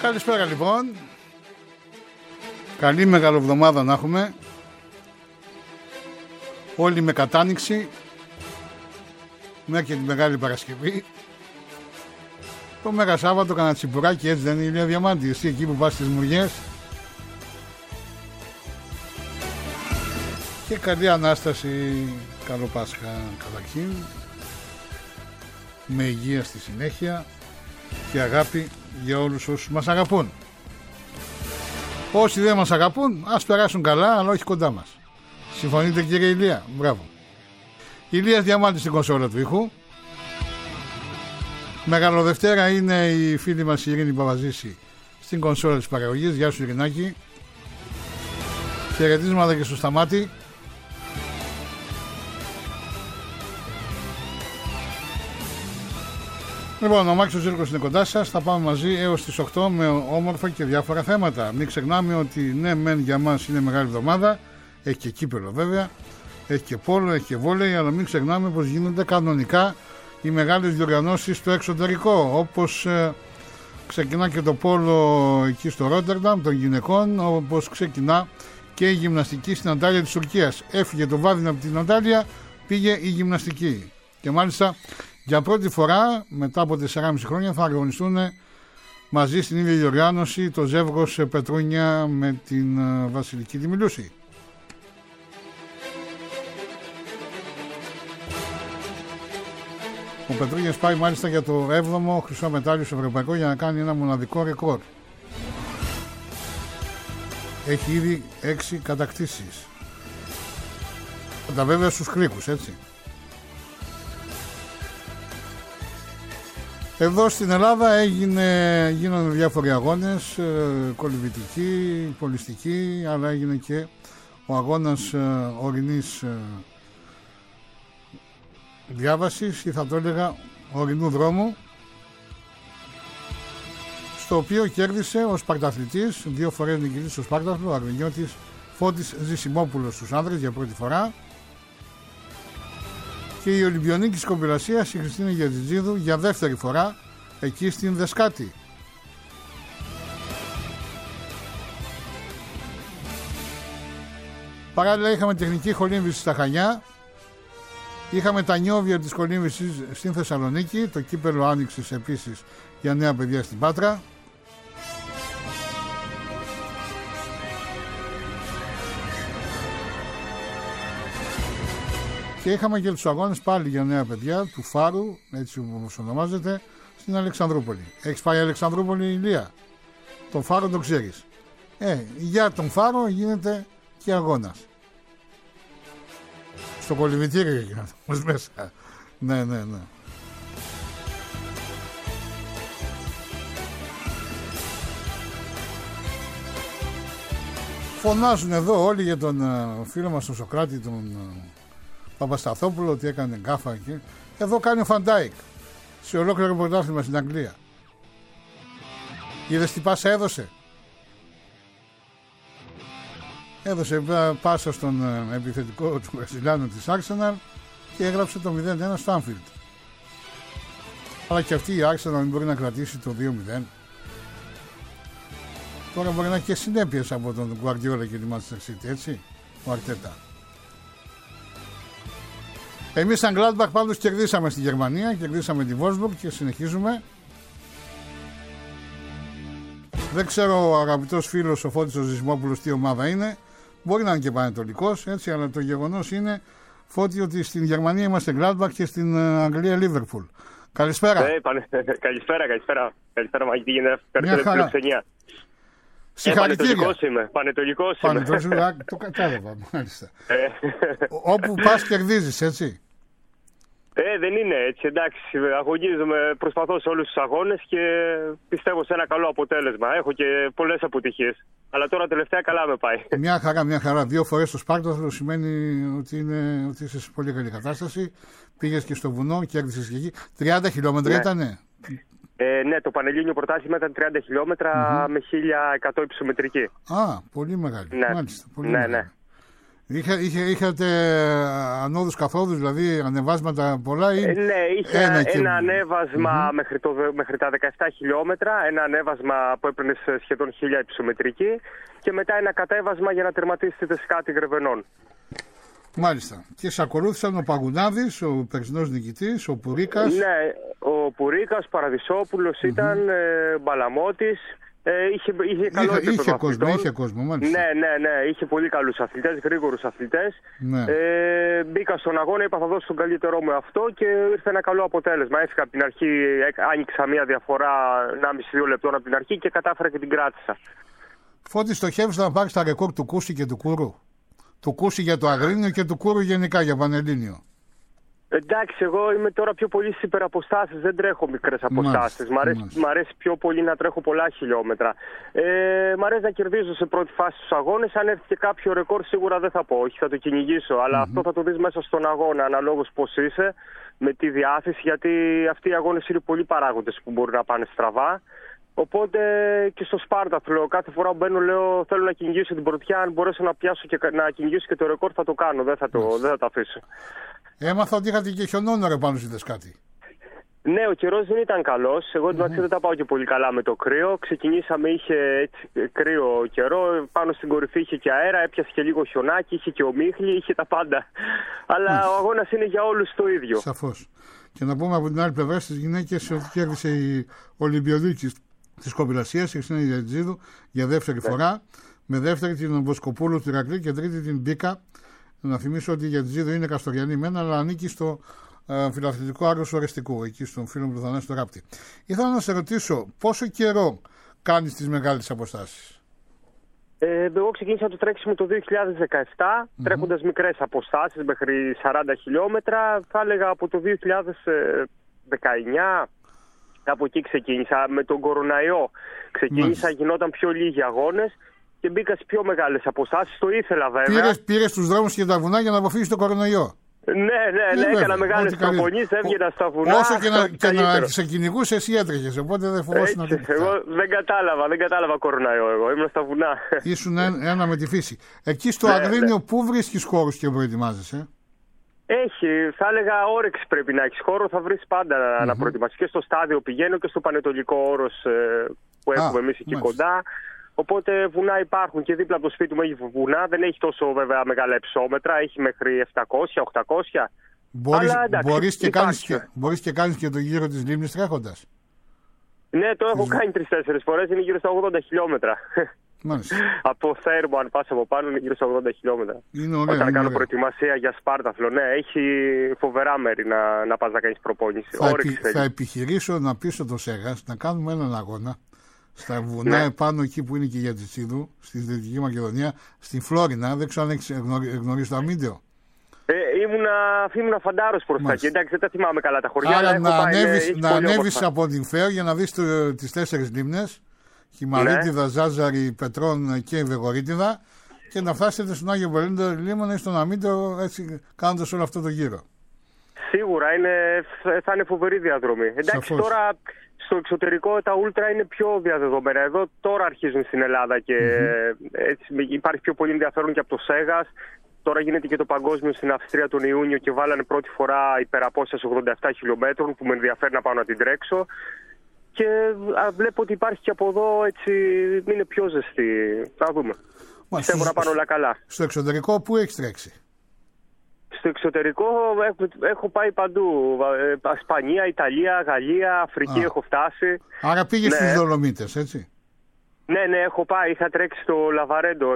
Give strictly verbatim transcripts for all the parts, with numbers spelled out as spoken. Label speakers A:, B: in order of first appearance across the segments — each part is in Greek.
A: Καλησπέρα λοιπόν. Καλή μεγαλοβδομάδα να έχουμε. Όλοι με κατάνοιξη. Μέχρι και τη Μεγάλη Παρασκευή. Το Μέγα Σάββατο κανένα τσιπουράκι, έτσι δεν είναι, Ηλία Διαμάντη? Εσύ εκεί που πας στις Μουριές. Και καλή Ανάσταση. Καλό Πάσχα καταρχήν. Με υγεία στη συνέχεια. Και αγάπη για όλους όσους μας αγαπούν. Όσοι δεν μας αγαπούν, ας περάσουν καλά, αλλά όχι κοντά μας. Συμφωνείτε, κύριε Ηλία? Μπράβο. Ηλίας Διαμάντη στην κονσόλα του ήχου. Μεγαλοδευτέρα είναι η φίλη μας η Ειρήνη Παπαζήση στην κονσόλα της παραγωγής. Γεια σου, Ειρηνάκη. Χαιρετίσματα και στο Σταμάτη. Λοιπόν, ο Μάξος Ζήλκος είναι κοντά σας. Θα πάμε μαζί έως τις οκτώ με όμορφα και διάφορα θέματα. Μην ξεχνάμε ότι ναι, μεν για μας είναι μεγάλη εβδομάδα. Έχει και κύπελο βέβαια. Έχει και πόλο, έχει και βόλεϊ. Αλλά μην ξεχνάμε πως γίνονται κανονικά οι μεγάλες διοργανώσεις στο εξωτερικό. Όπως ε, ξεκινά και το πόλο εκεί στο Ρότερνταμ των γυναικών. Όπως ξεκινά και η γυμναστική στην Αντάλια της Τουρκίας. Έφυγε το βάδινο από την Αντάλια, πήγε η γυμναστική. Και μάλιστα για πρώτη φορά μετά από τεσσεράμισι χρόνια θα αγωνιστούν μαζί στην ίδια διοργάνωση το ζεύγος Πετρούνια με την Βασιλική τη Μιλούση. Ο Πετρούνιας πάει μάλιστα για το έβδομο χρυσό μετάλλιο στο ευρωπαϊκό για να κάνει ένα μοναδικό ρεκόρ. Έχει ήδη έξι κατακτήσεις. Τα βέβαια στους κρίκους, έτσι. Εδώ στην Ελλάδα έγινε, γίνανε διάφοροι αγώνες, ε, κολυβητικοί, πολιστικοί, αλλά έγινε και ο αγώνας ε, ορεινής ε, διάβασης ή θα το έλεγα ορεινού δρόμου, στο οποίο κέρδισε ο Σπαρταθλητής, δύο φορές νικητής στο Σπάρταθλο, ο Αγρινιώτης Φώτης Ζησιμόπουλος στους άνδρες για πρώτη φορά. Και η Ολυμπιονίκη της Κομπηλασίας, η Χριστίνα Γερτζιτζίδου, για δεύτερη φορά εκεί στην Δεσκάτη. Παράλληλα είχαμε τεχνική χολύμβηση στα Χανιά. Είχαμε τα νιόβια της χολύμβησης στην Θεσσαλονίκη. Το κύπελο άνοιξης επίσης για νέα παιδιά στην Πάτρα. Και είχαμε και τους αγώνες πάλι για νέα παιδιά του Φάρου, έτσι όπως ονομάζεται, στην Αλεξανδρούπολη. Έχεις πάει Αλεξανδρούπολη, Ηλία? Τον Φάρο τον ξέρεις. Ε, για τον Φάρο γίνεται και αγώνας. Στο κολυβητήριο γίνεται όμως μέσα. Ναι, ναι, ναι. Φωνάζουν εδώ όλοι για τον uh, φίλο μας τον Σοκράτη, τον uh, Παπασταθόπουλο, ότι έκανε γκάφα εκεί. Εδώ κάνει ο Φαντάικ σε ολόκληρο πρωτάθλημα στην Αγγλία. Είδες τι πάσα έδωσε? Έδωσε πάσα στον uh, επιθετικό του Βραζιλιάνου της Arsenal και έγραψε το μηδέν ένα στο Anfield. Αλλά και αυτή η Arsenal δεν μπορεί να κρατήσει το δύο μηδέν. Τώρα μπορεί να έχει και συνέπειες από τον Guardiola και τη Manchester City, έτσι, ο Αρτέτα. Εμείς σαν Gladbach πάντως κερδίσαμε στη Γερμανία, κερδίσαμε τη Wolfsburg και συνεχίζουμε. Δεν ξέρω ο αγαπητός φίλος ο Φώτης ο Ζησιμόπουλος τι ομάδα είναι. Μπορεί να είναι και πανετολικός, έτσι, αλλά το γεγονός είναι, Φώτη, ότι στην Γερμανία είμαστε Gladbach και στην Αγγλία Liverpool. Καλησπέρα.
B: Ναι, πανε... καλησπέρα, καλησπέρα. Καλησπέρα, Μαγική, γίνεται φιλοξενία.
A: Συγχαρητήρια.
B: Ε, πανετολικός είμαι. Πανετολικός είμαι.
A: Πανετολικός, το κατάλαβα, μάλιστα. Όπου πας κερδίζεις, έτσι.
B: Ε, δεν είναι έτσι, εντάξει. Αγωνίζομαι, προσπαθώ σε όλους τους αγώνες και πιστεύω σε ένα καλό αποτέλεσμα. Έχω και πολλές αποτυχίες. Αλλά τώρα τελευταία καλά με πάει. Μια
A: χαρά, μια χαρά. Δύο φορές στο Σπάρταθλο σημαίνει ότι, είναι, ότι είσαι σε πολύ καλή κατάσταση. Πήγες και στο βουνό, κέρδισες και εκεί. τριάντα χιλιόμετρα ναι. ήτανε.
B: Ε, ναι, το Πανελλήνιο πρωτάθλημα ήταν τριάντα χιλιόμετρα mm-hmm. με χίλια εκατό υψομετρική.
A: Α, πολύ μεγάλη.
B: Ναι,
A: Μάλιστα, πολύ
B: ναι,
A: μεγάλη.
B: ναι.
A: Είχε, είχε, είχατε ανόδους καθόδους, δηλαδή ανεβάσματα πολλά ή...
B: Ε, ναι, είχε ένα, και... ένα ανέβασμα mm-hmm. μέχρι, το, μέχρι τα δεκαεπτά χιλιόμετρα, ένα ανέβασμα που έπαιρνε σχεδόν χίλια υψομετρική και μετά ένα κατέβασμα για να τερματίσει τη σκάτη Γρεβενών.
A: Μάλιστα. Και σε ακολούθησαν ο Παγκουνάδης, ο περσινός νικητής, ο Πουρίκας.
B: Ναι, ο Πουρίκας, Παραδεισόπουλος mm-hmm. ήταν, ε, Μπαλαμώτης. Ε, είχε, είχε καλό
A: είχε, είχε κόσμο, είχε κόσμο, μάλιστα.
B: Ναι, ναι, ναι, είχε πολύ καλούς αθλητές, γρήγορους αθλητές.
A: Ναι.
B: Ε, μπήκα στον αγώνα, είπα θα δώσω τον καλύτερό μου αυτό και ήρθε ένα καλό αποτέλεσμα. Έφυγα από την αρχή, άνοιξα μια διαφορά ενάμιση με δύο λεπτών από την αρχή και κατάφερα και την κράτησα.
A: Φώτη, στοχεύεις να πάρεις τα ρεκόρ του Κούση και του Κούρου? Του Κούση για το Αγρίνιο και του Κούρου γενικά για Πανελλήνιο.
B: Εντάξει, εγώ είμαι τώρα πιο πολύ στις υπεραποστάσεις, δεν τρέχω μικρές αποστάσεις. Μ' αρέσει, μ' αρέσει πιο πολύ να τρέχω πολλά χιλιόμετρα. Ε, μ' αρέσει να κερδίζω σε πρώτη φάση τους αγώνες. Αν έρθει και κάποιο ρεκόρ, σίγουρα δεν θα πω, όχι, θα το κυνηγήσω. Αλλά mm-hmm. αυτό θα το δεις μέσα στον αγώνα, αναλόγως πώς είσαι, με τη διάθεση, γιατί αυτοί οι αγώνες είναι πολλοί παράγοντες που μπορούν να πάνε στραβά. Οπότε και στο Σπάρταθλο, κάθε φορά που μπαίνω, λέω θέλω να κυνηγήσω την πρωτιά. Αν μπορέσω να πιάσω και να κυνηγήσω και το ρεκόρ, θα το κάνω, δεν θα το, mm-hmm. δεν θα το αφήσω. Έμαθα
A: ότι είχατε και χιονόνορα πάνω στη Δεσκάτη.
B: Ναι, ο καιρός δεν ήταν καλός. Εγώ mm-hmm. δεν τα πάω και πολύ καλά με το κρύο. Ξεκινήσαμε, είχε έτσι, κρύο καιρό. Πάνω στην κορυφή είχε και αέρα, έπιασε και λίγο χιονάκι, είχε και ομίχλη, είχε τα πάντα. Αλλά mm-hmm. ο αγώνας είναι για όλους το ίδιο.
A: Σαφώς. Και να πούμε από την άλλη πλευρά στις γυναίκες ότι κέρδισε η Ολυμπιοδίκη της Κοπηλασίας, η Χριστίνα Γιατζίδου, για δεύτερη yeah. φορά. Με δεύτερη την Βοσκοπούλου του Ηρακλή και τρίτη την Μπίκα. Να θυμίσω ότι η Γιατζίδου είναι καστοριανή μένα, αλλά ανήκει στο ε, φιλαθλητικό Άρος Ορεστικού, εκεί στον φίλο μου του Θανάση το Ράπτη. Ήθελα να σε ρωτήσω, πόσο καιρό κάνεις τις μεγάλες αποστάσεις?
B: Ε, εγώ ξεκίνησα το τρέξιμο το δύο χιλιάδες δεκαεπτά, mm-hmm. τρέχοντας μικρές αποστάσεις μέχρι σαράντα χιλιόμετρα. Θα έλεγα από το δύο χιλιάδες δεκαεννιά, από εκεί ξεκίνησα. Με τον κοροναϊό ξεκίνησα, mm-hmm. γινόταν πιο λίγοι αγώνες. Και μπήκα σε πιο μεγάλες αποστάσεις, το ήθελα βέβαια.
A: Πήρες, πήρες τους δρόμους και τα βουνά για να αποφύγεις τον κορονοϊό.
B: Ναι, ναι, ναι, ναι, έκανα μεγάλες προπονήσεις, έβγαινα στα βουνά.
A: Όσο και να, και να σε κυνηγούσε, εσύ έτρεχες, οπότε δεν φοβόσαι να το πεις.
B: Εγώ δεν κατάλαβα, δεν κατάλαβα κορονοϊό εγώ, ήμουν στα βουνά.
A: Ήσουν ένα με τη φύση. Εκεί στο ναι, Αγρίνιο, ναι. Πού βρίσκεις χώρους και προετοιμάζεσαι?
B: Έχει, θα έλεγα όρεξη πρέπει να έχεις χώρο, θα βρεις πάντα mm-hmm. να προετοιμάσεις. Και στο στάδιο πηγαίνω και στο Πανετολικό Όρος που έχουμε εμείς εκεί κοντά. Οπότε βουνά υπάρχουν και δίπλα από το σπίτι μου έχει βουνά. Δεν έχει τόσο βέβαια μεγάλα υψόμετρα. Έχει μέχρι επτακόσια οχτακόσια.
A: Μπορείς, Αλλά, εντάξει, μπορείς, και κάνεις και, μπορείς και κάνεις και το γύρο της λίμνης τρέχοντας.
B: Ναι, το έχω κάνει τρεις-τέσσερις φορές. Είναι γύρω στα ογδόντα χιλιόμετρα. Μάλιστα. Από Θέρμο, αν πας από πάνω, είναι γύρω στα ογδόντα χιλιόμετρα.
A: Είναι ωραία,
B: Όταν
A: είναι
B: κάνω
A: ωραία.
B: προετοιμασία για Σπάρταθλο, ναι, έχει φοβερά μέρη να, να πας να κάνεις προπόνηση.
A: Θα, επι, θα επιχειρήσω να πείσω το Σέγας να κάνουμε έναν αγώνα στα βουνά ναι. επάνω εκεί που είναι και η Γιατζησίδου, στη Δυτική Μακεδονία, στην Φλόρινα. Δεν ξέρω αν έχεις γνωρίσει το αμίντεο.
B: Ε, ήμουνα, ήμουνα φαντάρος προς τα εκεί. Εντάξει, δεν τα θυμάμαι καλά τα χωριά.
A: Άρα να ανέβεις, να ανέβεις από την Φαίο για να δεις το, τις τέσσερις λίμνες, Χιμαρίτιδα, ναι. Ζάζαρη, Πετρών και Βεγορίτιδα, και να φτάσετε στον Άγιο Βελίνδο Λίμωνα ή στον Αμίντεο, έτσι κάνοντας όλο αυτό το γύρο.
B: Σίγουρα είναι, θα είναι φοβερή διαδρομή. Εντάξει,
A: Σαφώς.
B: Τώρα στο εξωτερικό τα ούλτρα είναι πιο διαδεδομένα. Εδώ τώρα αρχίζουν στην Ελλάδα και mm-hmm. έτσι, υπάρχει πιο πολύ ενδιαφέρον και από το Σέγας. Τώρα γίνεται και το παγκόσμιο στην Αυστρία τον Ιούνιο και βάλανε πρώτη φορά υπεραπόσταση ογδόντα επτά χιλιόμετρων που με ενδιαφέρει να πάω να την τρέξω. Και βλέπω ότι υπάρχει και από εδώ, έτσι, είναι πιο ζεστή. Θα δούμε. Πιστεύω να πάνε όλα καλά.
A: Στο εξωτερικό πού έχεις τρέξει?
B: Στο εξωτερικό έχω, έχω πάει παντού. Ισπανία, Ιταλία, Γαλλία, Αφρική Α. έχω φτάσει.
A: Άρα πήγες ναι. στις Δολομίτες, έτσι?
B: Ναι, ναι, έχω πάει. Είχα τρέξει στο Λαβαρέντο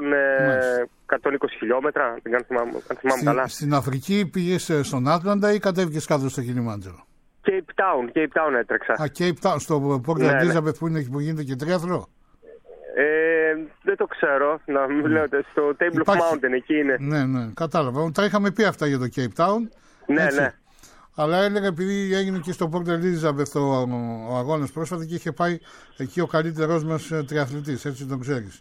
B: εκατόν είκοσι χιλιόμετρα, αν θυμάμαι, αν θυμάμαι
A: Στη,
B: καλά.
A: Στην Αφρική πήγες στον Άτλαντα ή κατέβηκες κάτω στο Κιλιμάντζαρο?
B: Cape Town, Cape Town έτρεξα.
A: Α, Cape Town, στο Port
B: ναι,
A: Elizabeth
B: ναι.
A: που, είναι, που γίνεται και τρίαθλο.
B: Ε, δεν το ξέρω, να μην λέω, στο Table Υπάρχει... of Mountain, εκεί είναι.
A: Ναι, ναι, κατάλαβα. Τα είχαμε πει αυτά για το Cape Town.
B: Ναι,
A: έτσι.
B: ναι.
A: Αλλά έλεγα επειδή έγινε και στο Port Elizabeth ο, ο αγώνας πρόσφατα και είχε πάει εκεί ο καλύτερός μας τριαθλητής, έτσι τον ξέρεις.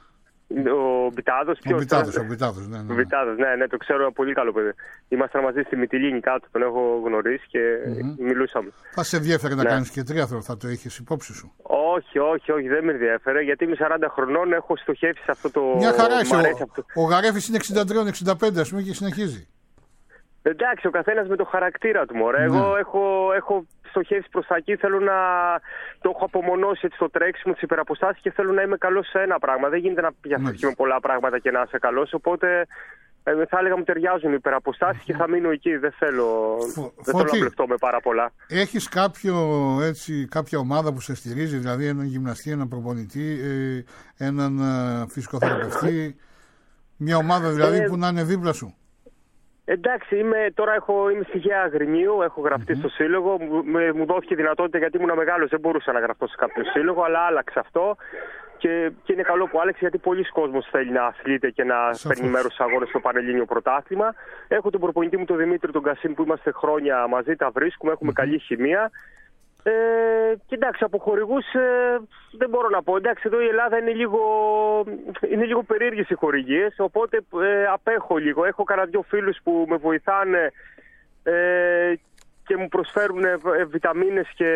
B: Ο Μπιτάδος, ποιος?
A: Ο Μπιτάδος, ο Μπιτάδος, ναι, ναι, ναι.
B: Ο Μπιτάδος, ναι, ναι, το ξέρω πολύ καλό παιδί. Ήμασταν μαζί στη Μυτιλίνη κάτω, τον έχω γνωρίσει και mm-hmm. μιλούσαμε.
A: Θα σε ενδιαφέρει ναι. να κάνεις και τρίαθλο, θα το έχεις υπόψη σου?
B: Όχι, όχι, όχι, δεν με ενδιαφέρε, γιατί είμαι σαράντα χρονών, έχω στοχεύσει σε αυτό το...
A: Μια χαρά είσαι. Ο,
B: αυτό.
A: ο Γαρέφης είναι εξήντα τρία εξήντα πέντε, ας πούμε, και συνεχίζει.
B: Εντάξει, ο καθένας με το χαρακτήρα του, μωρέ. Ναι. Εγώ έχω, έχω στοχεύσει προς τα εκεί, θέλω να το έχω απομονώσει έτσι στο τρέξιμο, τις υπεραποστάσεις και θέλω να είμαι καλός σε ένα πράγμα. Δεν γίνεται να πιαστεί με πολλά πράγματα και να είσαι καλός, οπότε... Ε, θα έλεγα μου ταιριάζουν οι υπεραποστάσεις και θα μείνω εκεί. Δεν θέλω, Φω, δεν θέλω να βλεφτώ με πάρα πολλά.
A: Έχεις κάποιο, έτσι, κάποια ομάδα που σε στηρίζει, δηλαδή έναν γυμναστή, έναν προπονητή, ε, έναν ε, φυσικοθεραπευτή, μια ομάδα δηλαδή ε, που να είναι δίπλα σου?
B: Εντάξει, είμαι, τώρα έχω, είμαι στη Γέα Αγρινίου, έχω γραφτεί mm-hmm. στο σύλλογο. Μου, μου δόθηκε δυνατότητα γιατί ήμουν μεγάλος, δεν μπορούσα να γραφτώ σε κάποιο σύλλογο, αλλά άλλαξε αυτό. Και, και είναι καλό που άλλαξε, γιατί πολλοί κόσμος θέλει να αθλείται και να Σαφώς. παίρνει μέρος στους αγώνες στο Πανελλήνιο Πρωτάθλημα. Έχω τον προπονητή μου τον Δημήτρη τον Κασίμ που είμαστε χρόνια μαζί, τα βρίσκουμε, έχουμε mm-hmm. καλή χημεία. Ε, και εντάξει, από χορηγούς ε, δεν μπορώ να πω. Εντάξει, εδώ η Ελλάδα είναι λίγο, είναι λίγο περίεργες οι χορηγίες, οπότε ε, απέχω λίγο. Έχω κανένα δυο φίλους που με βοηθάνε ε, και μου προσφέρουν ε, βιταμίνες και...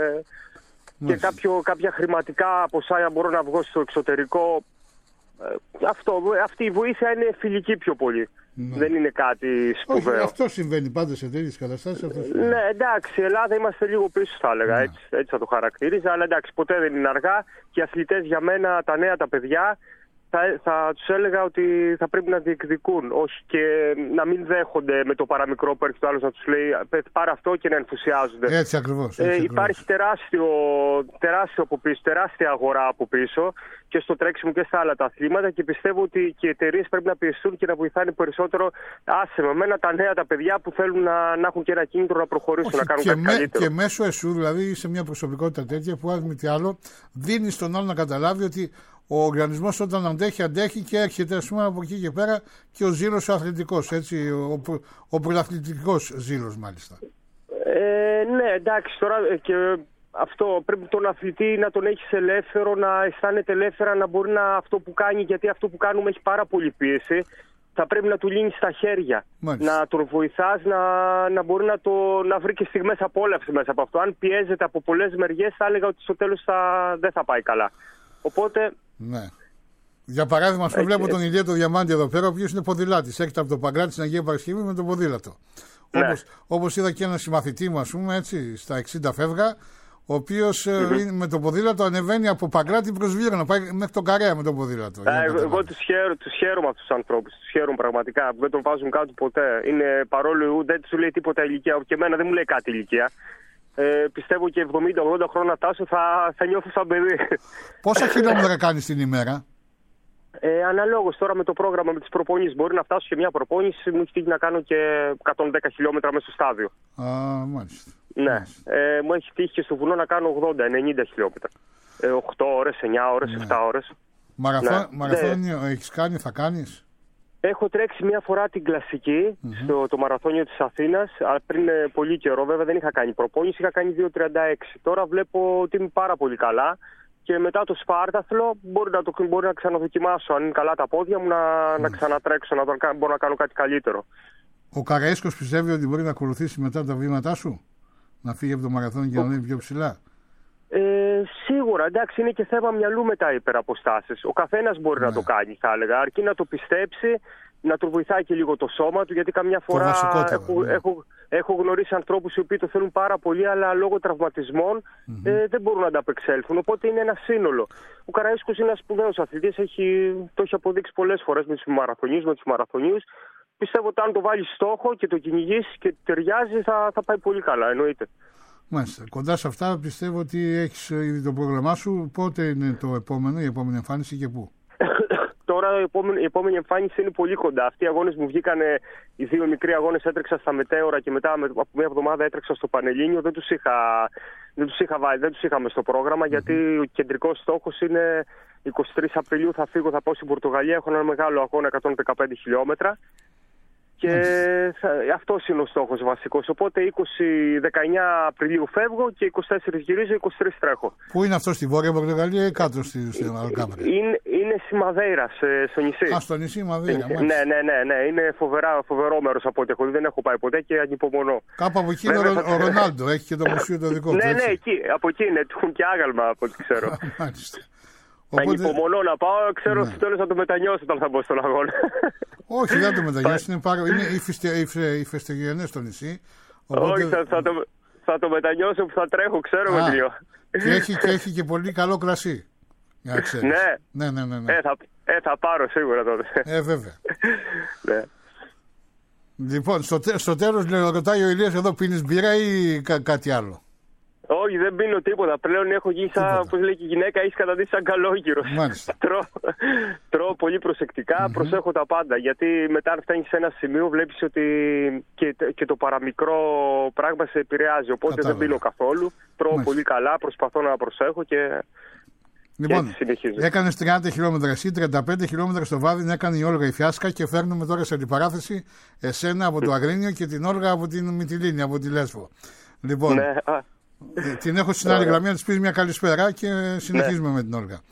B: και κάποιο, κάποια χρηματικά ποσά για να μπορώ να βγω στο εξωτερικό. Αυτό, αυτή η βοήθεια είναι φιλική πιο πολύ. Ναι. Δεν είναι κάτι σπουδαίο.
A: Όχι, αυτό συμβαίνει πάντα σε τέτοιες καταστάσεις.
B: Ναι, εντάξει, η Ελλάδα είμαστε λίγο πίσω, θα έλεγα. Ναι. Έτσι, έτσι θα το χαρακτήριζα. Αλλά εντάξει, ποτέ δεν είναι αργά. Και οι αθλητές για μένα, τα νέα, τα παιδιά, θα, θα τους έλεγα ότι θα πρέπει να διεκδικούν. Όχι και να μην δέχονται με το παραμικρό που έρχεται ο άλλος να τους λέει πάρε αυτό και να ενθουσιάζονται.
A: Έτσι ακριβώς.
B: Ε, υπάρχει τεράστιο, τεράστιο από πίσω, τεράστια αγορά από πίσω και στο τρέξιμο και στα άλλα τα αθλήματα και πιστεύω ότι και οι εταιρείες πρέπει να πιεστούν και να βοηθάνε περισσότερο άσε με μένα τα νέα, τα παιδιά που θέλουν να, να έχουν και ένα κίνητρο να προχωρήσουν, όχι, να κάνουν κάτι με, καλύτερο.
A: Και μέσω εσού, δηλαδή είσαι μια προσωπικότητα τέτοια που αν μη τι άλλο δίνει στον άλλο να καταλάβει ότι ο οργανισμός όταν αντέχει, αντέχει και έρχεται ας πούμε από εκεί και πέρα και ο ζήλος ο αθλητικός, έτσι, ο, ο πρωταθλητικός ζήλος μάλιστα.
B: Ε, ναι, εντάξει, τώρα και αυτό πρέπει τον αθλητή να τον έχεις ελεύθερο, να αισθάνεται ελεύθερα, να μπορεί να αυτό που κάνει, γιατί αυτό που κάνουμε έχει πάρα πολύ πίεση. Θα πρέπει να του λύνεις τα χέρια, μάλιστα. Να τον βοηθάς, να, να μπορεί να, το, να βρει και στιγμές απόλαυση μέσα από αυτό. Αν πιέζεται από πολλές μεριές θα έλεγα ότι στο τέλος θα, δεν θα πάει καλά. Οπότε...
A: Ναι. Για παράδειγμα, ας βλέπω τον Ηλία το Διαμάντη εδώ πέρα, ο οποίος είναι ποδηλάτης. Έρχεται από το Παγκράτη στην Αγία Παρασκευή με το ποδήλατο. Ναι. Όπως, όπως είδα και ένα συμμαθητή μου, ας πούμε, έτσι, στα εξήντα φεύγα, ο οποίος mm-hmm. με το ποδήλατο ανεβαίνει από Παγκράτη προς Βύρο, να πάει μέχρι τον Καρέα με το ποδήλατο.
B: Ε, εγώ εγώ τους χαίρομαι, τους χαίρομαι αυτούς τους ανθρώπους. Τους χαίρομαι πραγματικά. Δεν τον βάζουν κάτω ποτέ. Είναι, παρόλο δεν του λέει τίποτα ηλικία. Και εμένα δεν μου λέει κάτι ηλικία. Ε, πιστεύω και εβδομήντα ογδόντα χρόνια τάσο θα, θα νιώθω σαν παιδί.
A: Πόσα χιλιόμετρα κάνεις την ημέρα?
B: Ε, αναλόγως τώρα με το πρόγραμμα, με τις προπονήσεις. Μπορεί να φτάσω και μια προπόνηση, μου έχει τύχει να κάνω και εκατόν δέκα χιλιόμετρα μέσα στο στάδιο.
A: Α, μάλιστα.
B: Ναι.
A: Μάλιστα.
B: Ε, μου έχει τύχει και στο βουνό να κάνω ογδόντα ενενήντα χιλιόμετρα. Ε, οκτώ ώρες, εννιά ώρες, ναι. επτά ώρες.
A: Μαραθώ, ναι. Μαραθώνιο ναι. έχεις κάνει, θα κάνεις?
B: Έχω τρέξει μια φορά την κλασική mm-hmm. στο το μαραθώνιο της Αθήνας, αλλά πριν ε, πολύ καιρό βέβαια δεν είχα κάνει προπόνηση, είχα κάνει δύο τριάντα έξι. Τώρα βλέπω ότι είμαι πάρα πολύ καλά και μετά το Σπάρταθλο μπορεί να, το, μπορεί να ξαναδοκιμάσω, αν είναι καλά τα πόδια μου, να, mm-hmm. να ξανατρέξω, να μπορώ να κάνω κάτι καλύτερο.
A: Ο Καραΐσκος πιστεύει ότι μπορεί να ακολουθήσει μετά τα βήματά σου, να φύγει από το μαραθώνιο και να ανέβει πιο ψηλά?
B: Ε, σίγουρα, εντάξει, είναι και θέμα μυαλού μετά οι υπεραποστάσεις. Ο καθένας μπορεί ναι. να το κάνει, θα έλεγα, αρκεί να το πιστέψει, να του βοηθάει και λίγο το σώμα του, γιατί καμιά φορά έχω, ναι. έχω, έχω γνωρίσει ανθρώπους οι οποίοι το θέλουν πάρα πολύ, αλλά λόγω τραυματισμών mm-hmm. ε, δεν μπορούν να ανταπεξέλθουν. Οπότε είναι ένα σύνολο. Ο Καραΐσκος είναι ένας σπουδαίος αθλητής, έχει, το έχει αποδείξει πολλές φορές με τους μαραθωνίους, με τους μαραθωνίους. Πιστεύω ότι αν το βάλεις στόχο και το κυνηγήσεις και ταιριάζει, θα, θα πάει πολύ καλά, εννοείται.
A: Μάλιστα. Κοντά σε αυτά πιστεύω ότι έχεις ήδη το πρόγραμμά σου. Πότε είναι το επόμενο, η επόμενη εμφάνιση και πού?
B: Τώρα η επόμενη, η επόμενη εμφάνιση είναι πολύ κοντά. Αυτοί οι αγώνες μου βγήκαν, οι δύο μικροί αγώνες έτρεξα στα Μετέωρα και μετά από μια εβδομάδα έτρεξα στο Πανελλήνιο. Δεν τους είχα, δεν τους είχα βάλει, δεν τους είχαμε στο πρόγραμμα, mm-hmm. γιατί ο κεντρικός στόχος είναι είκοσι τρεις Απριλίου θα φύγω, θα πάω στην Πορτογαλία. Έχω ένα μεγάλο αγώνα εκατόν δεκαπέντε χιλιόμετρα. Και θα, αυτός είναι ο στόχος βασικός. Οπότε είκοσι δεκαεννιά Απριλίου φεύγω και είκοσι τέσσερα γυρίζω, είκοσι τρία τρέχω.
A: Πού είναι αυτό, στη Βόρεια Πορτογαλία ή κάτω στη, στη Αλκάβρη?
B: Είναι, είναι στη Μαδέιρα, στο νησί.
A: Α, στο νησί Μαδέιρα.
B: Ναι, ναι, ναι, ναι. Είναι φοβερά, φοβερό μέρος από ό,τι έχω δει. Δεν έχω πάει ποτέ και ανυπομονώ.
A: Κάπου από εκεί είναι ο, ο Ρονάλντο, έχει και το μουσείο το δικό του.
B: Ναι, ναι, εκεί, από εκεί είναι. Έχουν και άγαλμα από ό,τι ξέρω.
A: Μάλιστα.
B: Οπότε... Ανυπομονώ να πάω, ξέρω ναι. στο τέλος θα το μετανιώσω όταν θα μπω στον αγώνα.
A: Όχι, δεν το μετανιώσω. Είναι, πάρα... είναι ηφαιστογενές στο νησί.
B: Οπότε... Όχι, θα, θα, το, θα το μετανιώσω που θα τρέχω, ξέρω με δύο.
A: Και έχει, και έχει και πολύ καλό κρασί. Για να ξέρεις.
B: Ναι.
A: Ναι, ναι, ναι, ναι.
B: Ε, θα, ε, θα πάρω σίγουρα τότε.
A: Ε, βέβαια.
B: Ναι.
A: Λοιπόν, στο, στο τέλος ρωτάει ο Ηλίας εδώ, πίνεις μπύρα ή κα, κάτι άλλο?
B: Όχι, δεν πίνω τίποτα. Πλέον έχω γίνει σαν, όπως λέει και η γυναίκα, έχει καταντήσει σαν καλόγυρος. Τρώω, τρώω πολύ προσεκτικά, mm-hmm. προσέχω τα πάντα. Γιατί μετά, αν φτάνει σε ένα σημείο, βλέπεις ότι και, και το παραμικρό πράγμα σε επηρεάζει. Οπότε Κατάλαβα. δεν πίνω καθόλου. Τρώω Μάλιστα. πολύ καλά, προσπαθώ να προσέχω και.
A: Λοιπόν, έκανε τριάντα χιλιόμετρα εσύ, τριάντα πέντε χιλιόμετρα στο Βάδιν έκανε η Όλγα η Φιάσκα και φέρνουμε τώρα σε αντιπαράθεση εσένα από το Αγρίνιο και την Όλγα από την Μυτιλήνη, από τη Λέσβο. Λοιπόν. Ναι. Την έχω στην άλλη γραμμή να της πεις μια καλησπέρα και συνεχίζουμε ναι. με την Όλγα.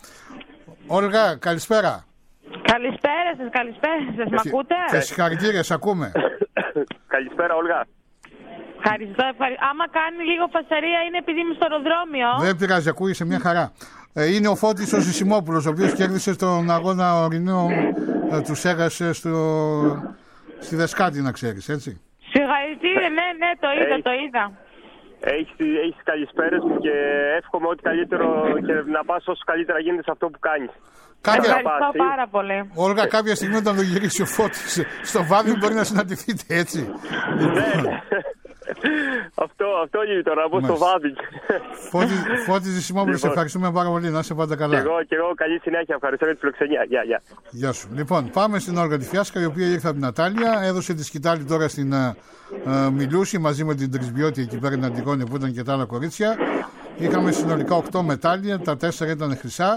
A: Όλγα, καλησπέρα.
C: Καλησπέρα σας, καλησπέρα σας. Μ' ακούτε?
A: Και συγχαρητήρια, σε ακούμε.
B: Καλησπέρα, Όλγα.
C: Ευχαριστώ, ευχαριστώ. Άμα κάνει λίγο φασαρία είναι επειδή είμαι στο αεροδρόμιο.
A: Δεν πειράζει, ακούγεσαι μια χαρά. Ε, είναι ο Φώτης ο Σισιμόπουλος, ο οποίος κέρδισε τον αγώνα ορεινό ε, του Σέγασε στο... στη Δεσκάτη, να ξέρεις, έτσι.
C: Συγχαρητήρια, ναι, ναι, το είδα, hey. το είδα.
B: Έχεις, έχεις καλησπέρες μου και εύχομαι ό,τι καλύτερο και να πας όσο καλύτερα γίνεται σε αυτό που κάνεις.
C: Κάποια... Ευχαριστώ πάρα πολύ.
A: Όλγα, κάποια στιγμή όταν το γυρίσει ο Φώτης στο Βάδι μπορεί να συναντηθείτε, έτσι.
B: Ναι, αυτό, αυτό είναι τώρα, να μπω στο Βάδι.
A: Φώτη Ζησιμόπουλο, σε ευχαριστούμε πάρα πολύ. Να είσαι πάντα καλά.
B: Και εγώ, και εγώ καλή συνέχεια. Ευχαριστώ για τη φιλοξενία. Γεια, γεια.
A: Γεια σου. Λοιπόν, πάμε στην Όλγα τη Φιάσκα, η οποία ήρθε από την Νατάλια. Έδωσε τη σκητάλη τώρα στην uh, uh, Μιλούση μαζί με την Τρισμπιώτη εκεί πέρα την Αντιγόνη που ήταν και τα άλλα κορίτσια. Είχαμε συνολικά οκτώ μετάλλια, τα τέσσερα ήταν χρυσά.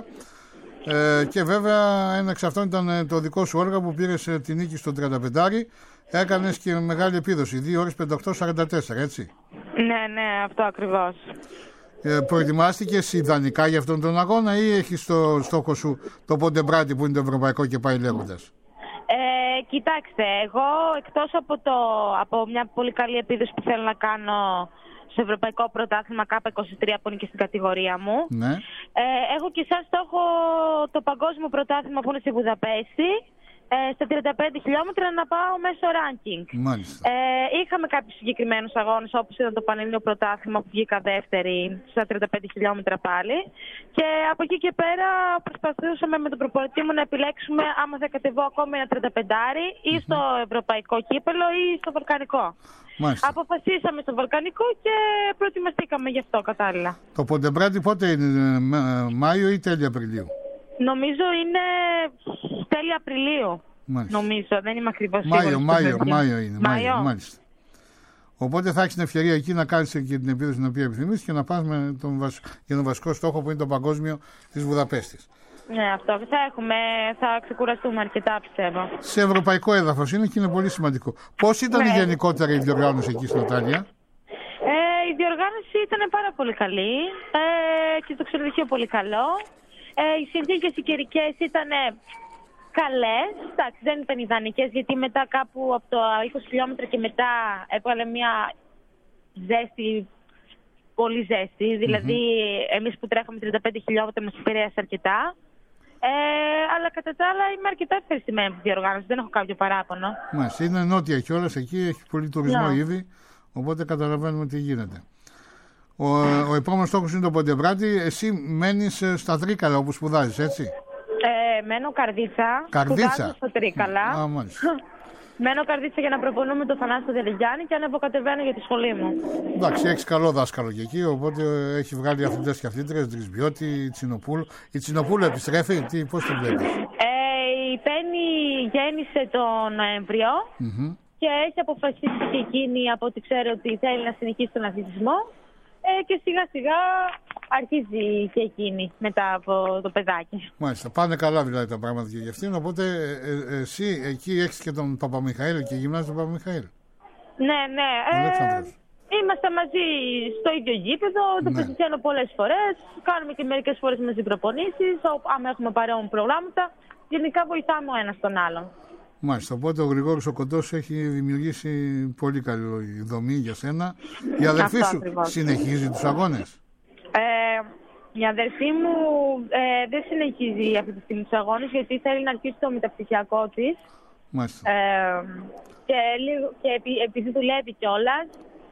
A: Ε, και βέβαια ένα εξ αυτών ήταν το δικό σου, Όλγα, που πήρες τη νίκη στο τριάντα πέντε. Έκανες και μεγάλη επίδοση, δύο ώρες πενήντα οκτώ σαράντα τέσσερα, έτσι.
C: Ναι, ναι, αυτό ακριβώς.
A: Ε, προετοιμάστηκες ιδανικά για αυτόν τον αγώνα ή έχεις στο στόχο σου το Ποντεμπράτι που είναι το ευρωπαϊκό και πάει λέγοντας?
C: Ε, κοιτάξτε, εγώ εκτός από, το, από μια πολύ καλή επίδοση που θέλω να κάνω στο Ευρωπαϊκό Πρωτάθλημα Κάπα είκοσι τρία που είναι και στην κατηγορία μου,
A: ναι.
C: ε, έχω και σαν στόχο το Παγκόσμιο Πρωτάθλημα που είναι στη Βουδαπέστη. Ε, στα τριάντα πέντε χιλιόμετρα να πάω μέσω ranking.
A: Μάλιστα.
C: Ε, είχαμε κάποιους συγκεκριμένους αγώνες όπως ήταν το Πανελλήνιο Πρωτάθλημα που βγήκα δεύτερη στα τριάντα πέντε χιλιόμετρα πάλι. Και από εκεί και πέρα προσπαθούσαμε με τον προπονητή μου να επιλέξουμε άμα θα κατεβώ ακόμη ένα τριάντα πέντε ή mm-hmm. στο Ευρωπαϊκό Κύπελο ή στο Βαλκανικό.
A: Μάλιστα.
C: Αποφασίσαμε στο Βαλκανικό και προετοιμαστήκαμε γι' αυτό κατάλληλα.
A: Το Ποντεμπράτι πότε είναι, Μάιο ή τέλη Απριλίου?
C: Νομίζω είναι τέλη Απριλίου. Μάλιστα. Νομίζω, δεν είμαι ακριβώς σίγουρη.
A: Μάιο, Μάιο, Μάιο είναι. Μάιο. Μάιο, μάλιστα. Οπότε θα έχεις την ευκαιρία εκεί να κάνεις και την επίδοση την οποία επιθυμείς και να πας με τον βασ... για τον βασικό στόχο που είναι το παγκόσμιο της Βουδαπέστης.
C: Ναι, αυτό θα έχουμε, θα ξεκουραστούμε αρκετά πιστεύω.
A: Σε ευρωπαϊκό έδαφος είναι και είναι πολύ σημαντικό. Πώς ήταν ναι. η γενικότερα η διοργάνωση εκεί στην Νατάλια?
C: Ε, η διοργάνωση ήταν πάρα πολύ καλή ε, και το ξενοδοχείο πολύ καλό. Ε, οι συνθήκες οι καιρικές ήταν καλές, εντάξει, δεν ήταν ιδανικές γιατί μετά κάπου από το είκοσι χιλιόμετρα και μετά έβγαλε μια ζέστη, πολύ ζέστη, δηλαδή mm-hmm. εμείς που τρέχαμε τριάντα πέντε χιλιόμετρα μας επηρέασε αρκετά. Ε, αλλά κατά τα άλλα είμαι αρκετά ευχαριστημένη από τη διοργάνωση, δεν έχω κάποιο παράπονο.
A: Μάλιστα, είναι νότια κιόλας εκεί, έχει πολύ τουρισμό yeah. ήδη, οπότε καταλαβαίνουμε τι γίνεται. Ο, ο επόμενος στόχος είναι το Ποντεμπράτι. Εσύ μένεις στα Τρίκαλα όπου σπουδάζεις, έτσι?
C: Ε, μένω Καρδίτσα.
A: Καρδίτσα.
C: Σπουδάζω στα Τρίκαλα.
A: Α, μάλιστα.
C: Μένω Καρδίτσα για να προπονούμε το Θανάσιο Διαλυγιάννη και ανεβοκατεβαίνω για τη σχολή μου.
A: Εντάξει, έχεις καλό δάσκαλο και εκεί, οπότε έχει βγάλει αθλητές και αθλήτριες, Τρισμπιώτη, η Τσινοπούλου. Η Τσινοπούλου επιστρέφει, τι, πώς την βλέπεις?
C: Ε, η Πέννη γέννησε τον Νοέμβριο mm-hmm. και έχει αποφασίσει και εκείνη από ό,τι ξέρω ότι θέλει να συνεχίσει τον αθλητισμό. Ε, και σιγά σιγά αρχίζει και εκείνη μετά από το παιδάκι.
A: Μάλιστα. Πάνε καλά δηλαδή τα πράγματα και για αυτήν. Οπότε ε, ε, εσύ εκεί έχεις και τον Παπαμιχαήλ και γυμνάζει τον Παπαμιχαήλ.
C: Ναι, ναι. Ε, είμαστε μαζί στο ίδιο γήπεδο, το ναι. πετυχαίνω πολλές φορές. Κάνουμε και μερικές φορές μαζί προπονήσεις, άμα έχουμε παρόμοια προγράμματα. Γενικά βοηθάμε ο ένας τον άλλον.
A: Μάλιστα. Οπότε ο Γρηγόρης ο Κοντός έχει δημιουργήσει πολύ καλή δομή για σένα. Η αδερφή σου ακριβώς συνεχίζει τους αγώνες?
C: Ε, η αδερφή μου ε, δεν συνεχίζει αυτή τη στιγμή τους αγώνες, γιατί θέλει να αρχίσει το μεταπτυχιακό της.
A: Μάλιστα.
C: Ε, και, και επει, επειδή δουλεύει κιόλας,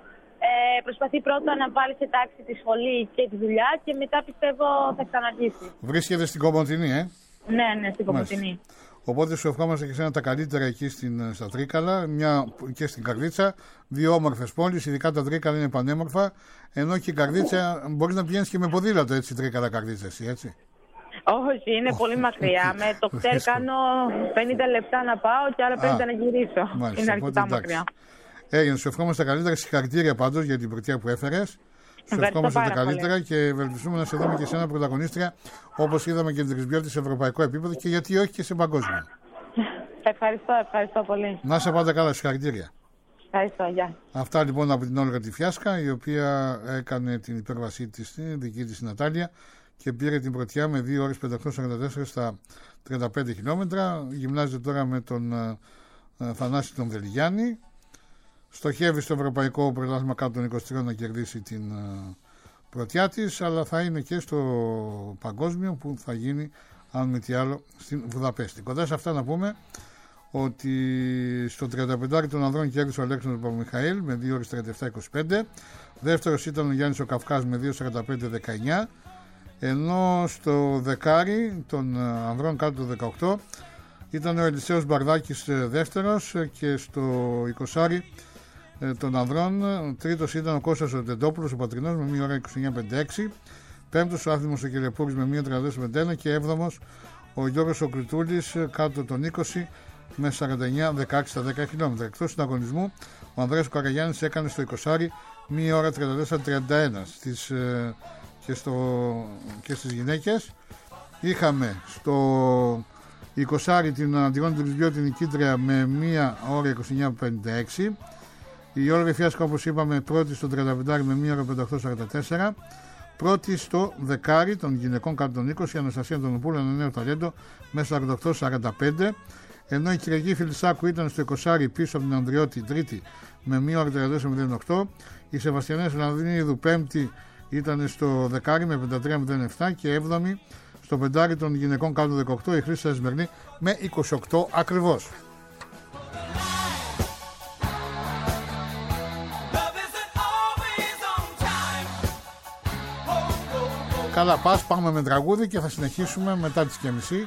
C: ε, προσπαθεί πρώτα να βάλει σε τάξη τη σχολή και τη δουλειά και μετά πιστεύω θα ξαναρχίσει.
A: Βρίσκεται στην Κομοτηνή, ε?
C: Ναι, ναι, στην Κομοτηνή.
A: Οπότε σου ευχόμαστε και σένα τα καλύτερα εκεί στην, στα Τρίκαλα, μια και στην Καρδίτσα. Δύο όμορφες πόλεις, ειδικά τα Τρίκαλα είναι πανέμορφα. Ενώ και η Καρδίτσα μπορείς να πηγαίνεις και με ποδήλατο, έτσι, Τρίκαλα Καρδίτσα, εσύ, έτσι.
C: Όχι, είναι oh, πολύ μακριά. Με το κτέρ κάνω πενήντα λεπτά να πάω και άλλα πενήντα να γυρίσω.
A: Μάλιστα,
C: είναι αρκετά
A: οπότε,
C: μακριά.
A: Έγινε, σου ευχόμαστε τα καλύτερα. Συγχαρητήρια πάντως για την πρωτιά που έφερες. Σου ευχόμαστε τα καλύτερα και ευελπιστούμε να σε δούμε και σε ένα πρωταγωνίστρια, όπως είδαμε και την Τρισμπιώτη σε ευρωπαϊκό επίπεδο και γιατί όχι και σε παγκόσμιο.
C: Ευχαριστώ, ευχαριστώ πολύ.
A: Να σε πάντα καλά, συγχαρητήρια.
C: Ευχαριστώ, γεια.
A: Αυτά λοιπόν από την Όλγα τη Φιάσκα, η οποία έκανε την υπέρβασή της στην δική της Νατάλια και πήρε την πρωτιά με δύο ώρες πεντακόσια σαράντα τέσσερα στα τριάντα πέντε χιλιόμετρα. Γυμνάζεται τώρα με τον uh, uh, Θανάση τον Δελιγιάννη. Στοχεύει στο ευρωπαϊκό πρωτάθλημα κάτω των είκοσι τριών να κερδίσει την uh, πρωτιά της, αλλά θα είναι και στο παγκόσμιο που θα γίνει, αν μη τι άλλο, στην Βουδαπέστη. Κοντά σε αυτά να πούμε ότι στο τριάντα πέντε των ανδρών κέρδισε ο Αλέξανδρος Παπαμιχαήλ με δύο ώρες τριάντα επτά είκοσι πέντε. Δεύτερος ήταν ο Γιάννης ο Καυκάς με δύο σαράντα πέντε δεκαεννιά. Ενώ στο δεκάρι των ανδρών κάτω το δεκαοκτώ ήταν ο Ελισέος Μπαρδάκης δεύτερος και στο είκοσι των ανδρών τρίτος ήταν ο Κώστας ο Τεντόπουλος ο Πατρινός με μία ώρα είκοσι εννιά πενήντα έξι. Πέμπτος ο Άθιμος ο Κυριακούρης με μία ώρα τριάντα τέσσερα πενήντα ένα και έβδομος ο Γιώργος ο Κριτούλης κάτω των είκοσι με σαράντα εννιά δεκαέξι στα δέκα χιλιόμετρα. Εκτός συναγωνισμού ο Ανδρέας ο Καραγιάννης έκανε στο είκοσι μία ώρα τριάντα τέσσερα τριάντα ένα. Στις, ε, και, στο, και στις γυναίκες είχαμε στο είκοσι την Αντιγόνη Τρισμπιώ την νικήτρια με μία ώρα είκοσι εννιά πενήντα έξι. Η Όλγα Φιάσκα, όπως είπαμε, πρώτη στο τριάντα πέντε με μία ώρα πεντακόσια σαράντα τέσσερα. Πρώτη στο δεκάρι των γυναικών κάτω των είκοσι, η Αναστασία Αντωνοπούλου, ένα νέο ταλέντο, μέσα στο σαράντα οκτώ σαράντα πέντε. Ενώ η Κυριακή Φιλισσάκου ήταν στο είκοσι πίσω από την Ανδριώτη τρίτη με μία ώρα τριάντα τέσσερα μηδέν οκτώ. Η Σεβαστιανέα Σελανδρινίδου πέμπτη ήταν στο δεκάρι με πενήντα τρία μηδέν επτά και έβδομη στο πεντάρι των γυναικών κάτω δεκαοκτώ η Χρύσα Εσμερνή με είκοσι οκτώ ακριβώς. Καλά πας, πάμε με τραγούδι και θα συνεχίσουμε μετά τις και μισή.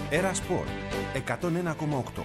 D: Έρα Σπορ εκατόν ένα κόμμα οκτώ.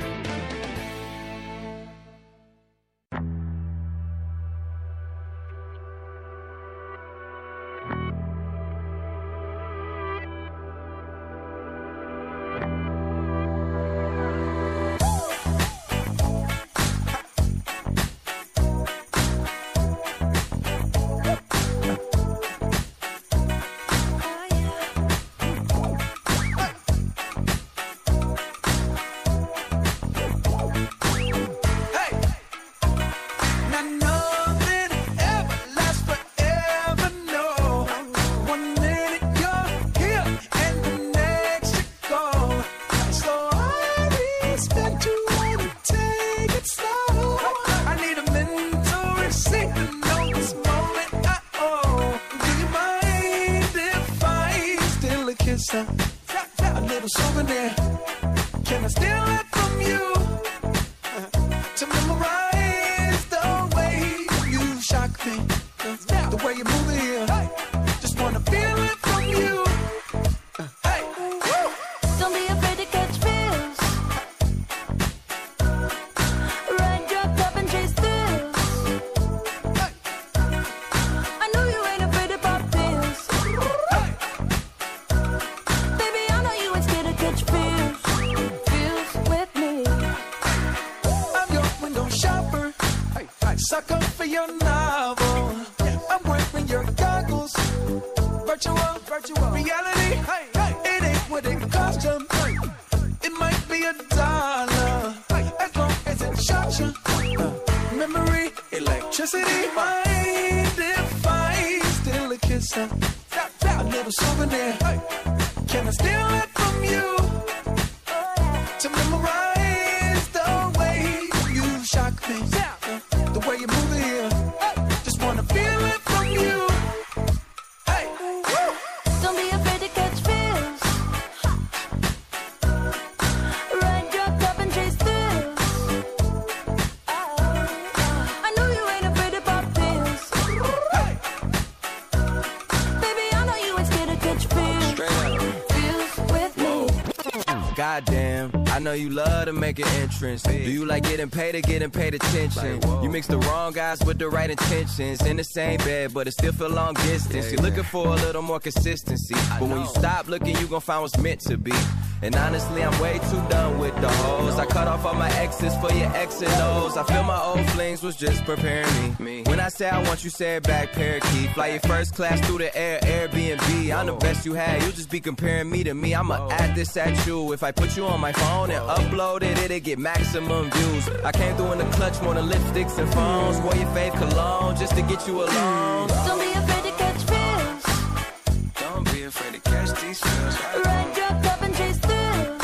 E: Goddamn, I know you love to make an entrance. Do you like getting paid or getting paid attention? You mix the wrong guys with the right intentions. In the same bed, but it still feel long distance. You're looking for a little more consistency. But when you stop looking, you gon' find what's meant to be. And honestly, I'm way too done with the hoes. I cut off all my exes for your X and O's. I feel my old flings was just preparing me. When I say I want you, say it back, parakeet. Fly your first class through the air, Airbnb. I'm the best you had, you'll just be comparing me to me. I'ma add this at you. If I put you on my phone and upload it, it'll get maximum views. I came through in the clutch, more than lipsticks and phones. Wore your fave cologne just to get you alone.
F: Don't be afraid to catch feels.
E: Don't be afraid to catch these feels.
F: Ride your cup and chase through.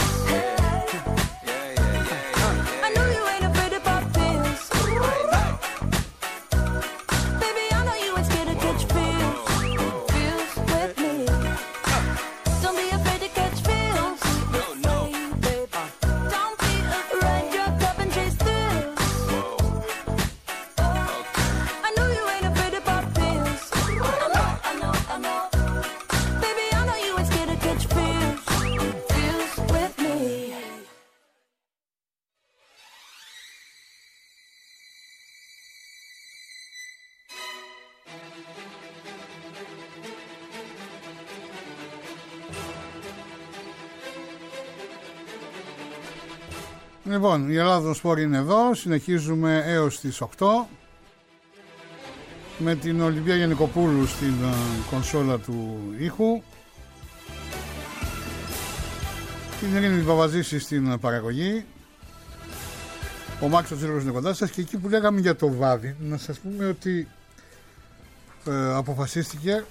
A: Λοιπόν, η Ελλάδα Σπορ είναι εδώ. Συνεχίζουμε έως τις οκτώ με την Ολυμπία Γενικοπούλου στην uh, κονσόλα του ήχου, την Ειρήνη Παπαζήση στην uh, παραγωγή. Ο Μάξος Τζίρκος είναι κοντά σας. Και εκεί που λέγαμε για το Βάδι, να σας πούμε ότι ε, αποφασίστηκε,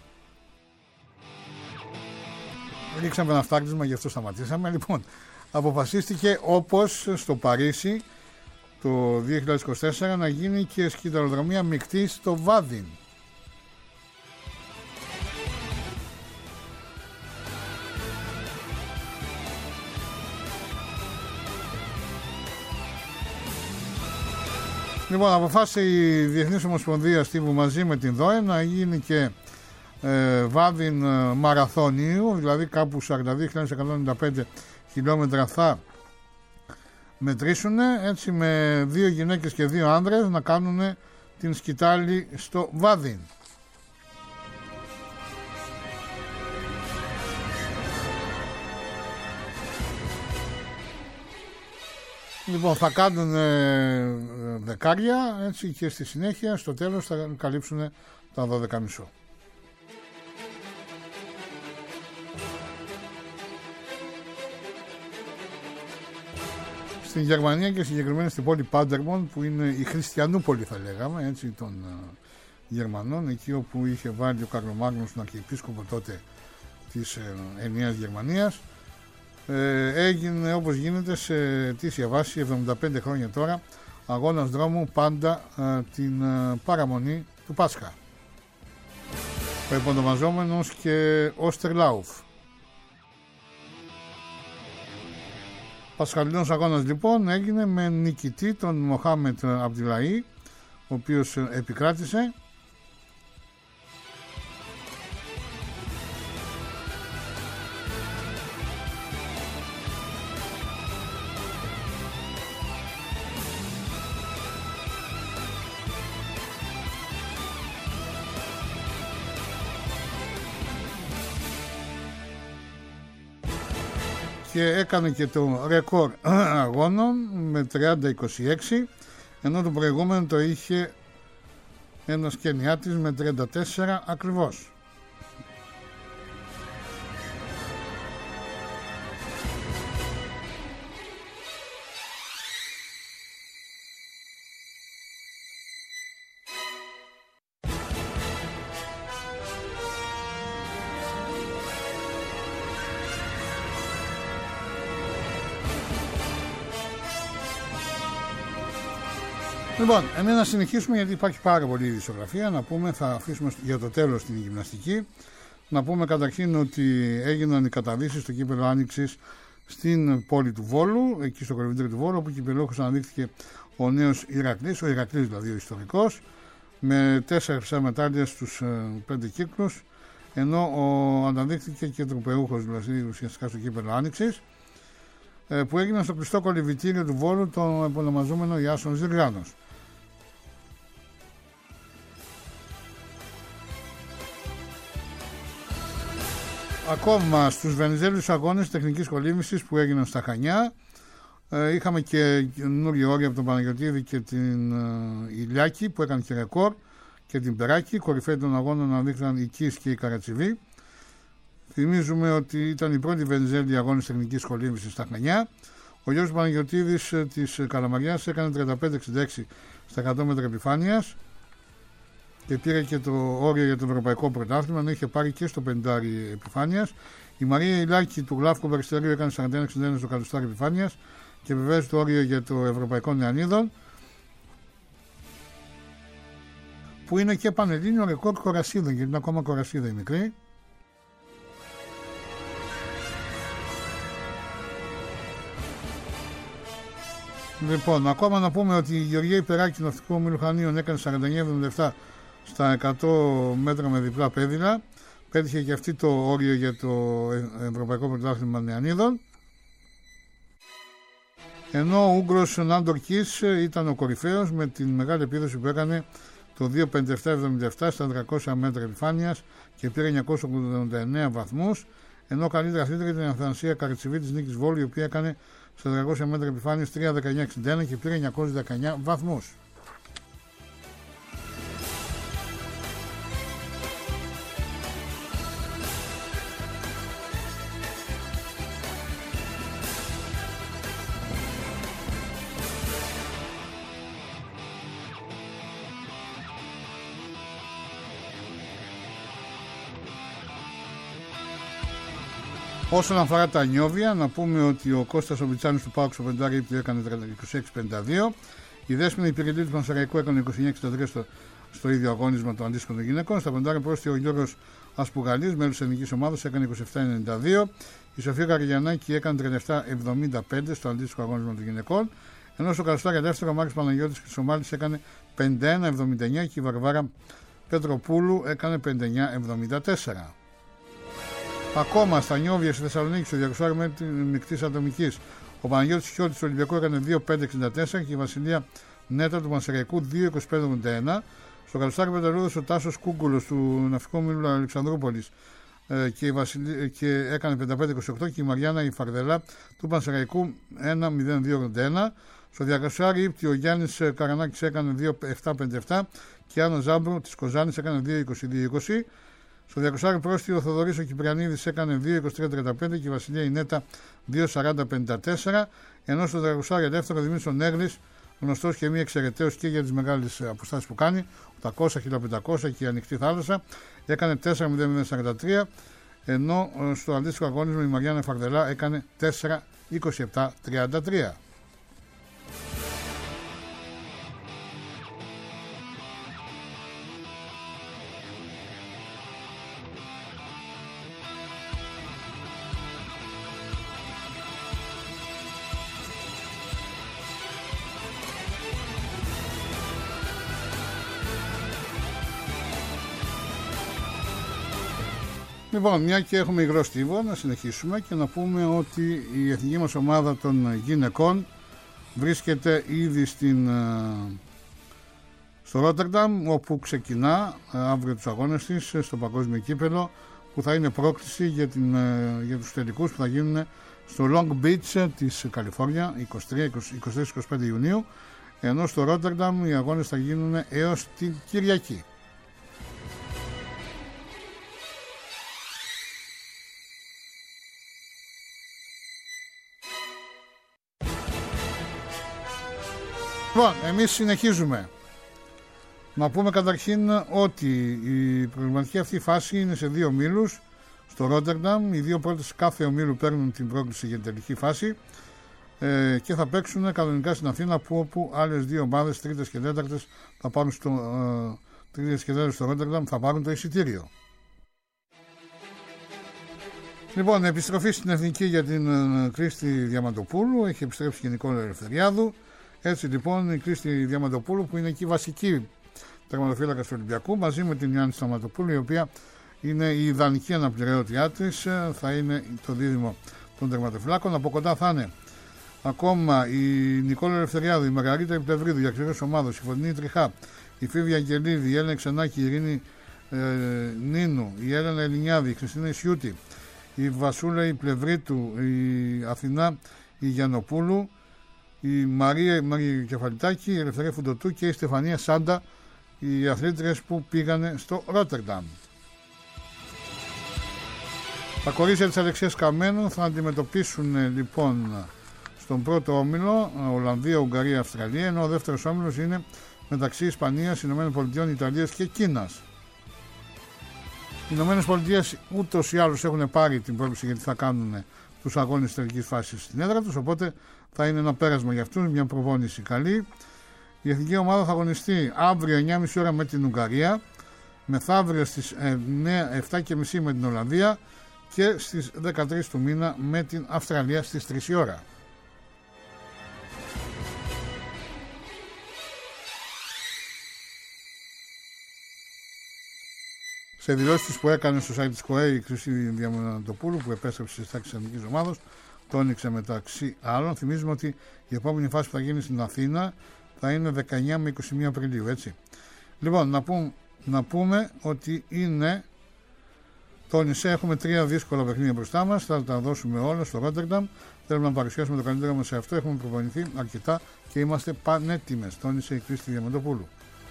A: ρίξαμε ένα φτάκτισμα, γι' αυτό σταματήσαμε. Λοιπόν, αποφασίστηκε όπως στο Παρίσι το δύο χιλιάδες είκοσι τέσσερα να γίνει και σκηταλοδρομία μεικτή στο Βάδιν. Λοιπόν, αποφάσισε η Διεθνής Ομοσπονδία Στίβου μαζί με την ΔΟΕ να γίνει και ε, Βάδιν ε, Μαραθώνιου, δηλαδή κάπου σαράντα δύο χιλιάδες εκατόν ενενήντα πέντε χιλιόμετρα θα μετρήσουν, έτσι με δύο γυναίκες και δύο άνδρες να κάνουν την σκητάλη στο Βάδιν. Λοιπόν, θα κάνουν ε, δεκάρια, έτσι, και στη συνέχεια στο τέλος θα καλύψουν τα δώδεκα κόμμα πέντε. Στην Γερμανία και συγκεκριμένα στην πόλη Πάντερμον, που είναι η Χριστιανούπολη θα λέγαμε, έτσι, των uh, Γερμανών, εκεί όπου είχε βάλει ο Καρλομάγνος τον αρχιεπίσκοπο τότε της uh, ενιαίας Γερμανίας, ε, έγινε όπως γίνεται σε αιτήσια βάση εβδομήντα πέντε χρόνια τώρα αγώνας δρόμου, πάντα uh, την uh, παραμονή του Πάσχα, ο υπονομαζόμενος και Όστερλάουφ. Πασχαλινός αγώνας λοιπόν έγινε με νικητή τον Μοχάμετ Αμπτιλαή, ο οποίος επικράτησε. Και έκανε και το ρεκόρ αγώνων με τριάντα είκοσι έξι, ενώ το προηγούμενο το είχε ένας Κενιάτης με τριάντα τέσσερα ακριβώς. Λοιπόν, εμείς να συνεχίσουμε, γιατί υπάρχει πάρα πολλή ειδησιογραφία. Να πούμε, θα αφήσουμε για το τέλος την γυμναστική. Να πούμε καταρχήν ότι έγιναν οι καταδύσεις στο κύπελλο Άνοιξης στην πόλη του Βόλου, εκεί στο κολυμπητήριο του Βόλου, όπου κυπελλόχος αναδείχθηκε ο νέος Ηρακλής, ο Ηρακλής δηλαδή ο ιστορικός, με τέσσερα χρυσά μετάλλια στους πέντε κύκλους, ενώ ο, αναδείχθηκε και τροπεούχος δηλαδή ουσιαστικά στο κύπελλο Άνοιξης, που έγιναν στο κλειστό κολυμπητήριο του Βόλου, τον επωνομαζόμενο Ιάσον Ζηργάνος. Ακόμα στους Βενιζέλιους αγώνες τεχνικής κολύμβησης που έγιναν στα Χανιά, ε, είχαμε και καινούργια όρια από τον Παναγιωτίδη και την ε, Ηλιάκη που έκανε και ρεκόρ, και την Περάκη. Κορυφαίοι των αγώνων αναδείχθηκαν η Κις και η Καρατσιβή. Θυμίζουμε ότι ήταν η πρώτη Βενιζέλη αγώνες τεχνικής κολύμβησης στα Χανιά. Ο Γιώργος Παναγιωτίδης ε, της Καλαμαριάς έκανε τριάντα πέντε εξήντα έξι στα εκατό μέτρα επιφάνειας και πήρε και το όριο για το ευρωπαϊκό πρωτάθλημα, ενώ είχε πάρει και στο πεντάρι επιφάνειας. Η Μαρία Ηλάκη του Γλάφκο Περιστερίου έκανε σαράντα ένα εξήντα ένα στο εκατοστάρι επιφάνειας και βεβαίως το όριο για το ευρωπαϊκό νεανίδων, που είναι και πανελλήνιο ρεκόρ κορασίδων, γιατί είναι ακόμα κορασίδα η μικρή. Λοιπόν, ακόμα να πούμε ότι η Γεωργία Υπεράκη του Ναυτικού Ομίλου Χανίων έκανε σαράντα εννιά εβδομήντα επτά στα εκατό μέτρα με διπλά πέδιλα. Πέτυχε και αυτή το όριο για το Ευρωπαϊκό Πρωτάθλημα Νεανίδων. Ενώ ο Ούγγρος Νάντορ Κις ήταν ο κορυφαίος με την μεγάλη επίδοση που έκανε το δύο πενήντα επτά εβδομήντα επτά στα τριακόσια μέτρα επιφάνειας και πήρε εννιακόσια ογδόντα εννέα βαθμούς. Ενώ καλύτερη αθλήτρια ήταν η Αθανασία Καρατσιβή της Νίκης Βόλου, η οποία έκανε στα τριακόσια μέτρα επιφάνειας τρία δεκαεννιά εξήντα ένα και πήρε εννιακόσια δεκαεννέα βαθμούς. Όσον αφορά τα νιόβια, να πούμε ότι ο Κώστας ο Βιτσάνης του ΠΑΟΚ στο πεντάρι ύπτου έκανε είκοσι έξι πενήντα δύο. Η Δέσποινα Υπηρετή του Πανσεραϊκού έκανε είκοσι εννιά εξήντα τρία στο, στο ίδιο αγώνισμα το αντίστοιχο των γυναικών. Στα πεντάρι πρόσθεσε ο Γιώργος Ασπουγαλής, μέλος της ελληνικής ομάδας, έκανε είκοσι επτά ενενήντα δύο. Η Σοφία Καραγιαννάκη έκανε τριάντα επτά εβδομήντα πέντε στο αντίστοιχο αγώνισμα των γυναικών. Ενώ στο καλοστάρι δεύτερο ο Μάρκος Παναγιώτης και της Ομάλης έκανε πενήντα ένα εβδομήντα εννιά και η Βαρβάρα Πετροπούλου έκανε πενήντα εννιά εβδομήντα τέσσερα. Ακόμα στα Νιόβια στη Θεσσαλονίκη, στο διακόσια μέτρων μεικτής ατομικής, ο Παναγιώτης Χιώτης του Ολυμπιακού έκανε δύο πέντε εξήντα τέσσερα και η Βασιλεία Νέτα του Μασεραϊκού δύο είκοσι πέντε ογδόντα ένα. Στο Καλουστάρι Πεταλούδος ο Τάσος Κούγκουλος του Ναυτικού Ομίλου Αλεξανδρούπολης ε, και, Βασιλ... και έκανε πενήντα πέντε είκοσι οκτώ και η Μαριάννα η Φαρδελά του Πανσεραϊκού ένα μηδέν δύο ογδόντα ένα. Στο διακοσάρι ύπτη ο Γιάννης Καρανάκης έκανε δύο επτά πενήντα επτά και Άνω Ζάμπρου της Κοζάνης έκανε δύο είκοσι δύο είκοσι. Στο διακοσάρι πρόστιο ο Θοδωρής ο Κυπριανίδης έκανε δύο είκοσι τρία τριάντα πέντε και η Βασιλεία η Νέτα δύο σαράντα πενήντα τέσσερα. Ενώ στο διακοσάρι δεύτερο Δημήτρης ο Νέγλης, γνωστός και μη εξαιρεταίος και για τις μεγάλες αποστάσεις που κάνει, οκτακόσια χίλια πεντακόσια και η ανοιχτή θάλασσα, έκανε τέσσερα μηδέν σαράντα τρία, ενώ στο αντίστοιχο αγώνισμα η Μαριάννα Φαρδελά έκανε τέσσερα είκοσι επτά τριάντα τρία. Λοιπόν, μια και έχουμε υγρό στίβο, να συνεχίσουμε και να πούμε ότι η εθνική μας ομάδα των γυναικών βρίσκεται ήδη στην, στο Ρότερνταμ, όπου ξεκινά αύριο τους αγώνες της στο παγκόσμιο κύπελο, που θα είναι πρόκληση για, την, για τους τελικούς που θα γίνουν στο Long Beach της Καλιφόρνια είκοσι τρία είκοσι είκοσι πέντε Ιουνίου, ενώ στο Ρότερνταμ οι αγώνες θα γίνουν έως την Κυριακή. Λοιπόν, εμείς συνεχίζουμε. Να πούμε καταρχήν ότι η προβληματική αυτή φάση είναι σε δύο ομίλους στο Ρότερνταμ. Οι δύο πρώτες κάθε ομίλου παίρνουν την πρόκληση για την τελική φάση ε, και θα παίξουν κανονικά στην Αθήνα, που όπου άλλες δύο ομάδες, τρίτες και τέταρτες, θα πάρουν στο, ε, τρίτες και τέταρτες στο Ρότερνταμ, θα πάρουν το εισιτήριο. Λοιπόν, επιστροφή στην εθνική για την ε, Κρίστη Διαμαντοπούλου. Έχει επιστρέψει και η Νικόλα Ελευθεριάδου. Έτσι λοιπόν η Κρίστη Διαμαντοπούλου, που είναι εκεί βασική τερματοφύλακα του Ολυμπιακού, μαζί με την Ιάννη Σταματοπούλου, η οποία είναι η ιδανική αναπληρώτριά της, θα είναι το δίδυμο των τερματοφυλάκων. Από κοντά θα είναι ακόμα η Νικόλα Ελευθεριάδου, η Μαργαρίτα Πλευρίδου, η αξιωματική ομάδα, η Φωτεινή Τριχά, η Φίβια Αγγελίδη, η Έλενα Ξενάκη, η Ειρήνη ε, Νίνου, η Έλενα Ελληνιάδη, η Χριστίνα Ισιούτη, η Βασούλα η Πλευρίτου, η Αθηνά η Γιαννοπούλου, η Μαρία, η Μαρία Κεφαλιτάκη, η Ελευθερία Φουντοτού και η Στεφανία Σάντα, οι αθλήτριες που πήγανε στο Ρότερνταμ. Τα κορίτσια της Αλεξίας Καμένου θα αντιμετωπίσουν λοιπόν στον πρώτο όμιλο Ολλανδία, Ουγγαρία, Αυστραλία, ενώ ο δεύτερος όμιλος είναι μεταξύ Ισπανίας, Ηνωμένων Πολιτειών, Ιταλίας και Κίνας. Οι Ηνωμένες Πολιτείες ούτως ή άλλως έχουν πάρει την πρόκληση, γιατί θα κάνουν τους αγώνες της τελικής φάσης στην έδρα τους, οπότε θα είναι ένα πέρασμα για αυτούς, μια προπόνηση καλή. Η εθνική ομάδα θα αγωνιστεί αύριο εννιά και μισή ώρα με την Ουγγαρία, μεθαύριο στις επτά και μισή με την Ολλανδία και στις δεκατρείς του μήνα με την Αυστραλία στις τρεις η ώρα. Σε δηλώσεις που έκανε στο site της ΚΟΕ η Κρίστη Διαμαντοπούλου, που επέστρεψε στις τάξεις της εθνικής ομάδας, τόνιξε μεταξύ άλλων, θυμίζουμε ότι η επόμενη φάση που θα γίνει στην Αθήνα θα είναι δεκαεννιά με είκοσι μία Απριλίου, έτσι. Λοιπόν, να, πούμε, να πούμε ότι είναι το νησί, έχουμε τρία δύσκολα παιχνίδια μπροστά μας, θα τα δώσουμε όλα στο Ρότερνταμ. Θέλουμε να παρουσιάσουμε το καλύτερο μας σε αυτό, έχουμε προπονηθεί αρκετά και είμαστε πανέτοιμες, τόνισε η Κρίστη Διαμαντοπούλου.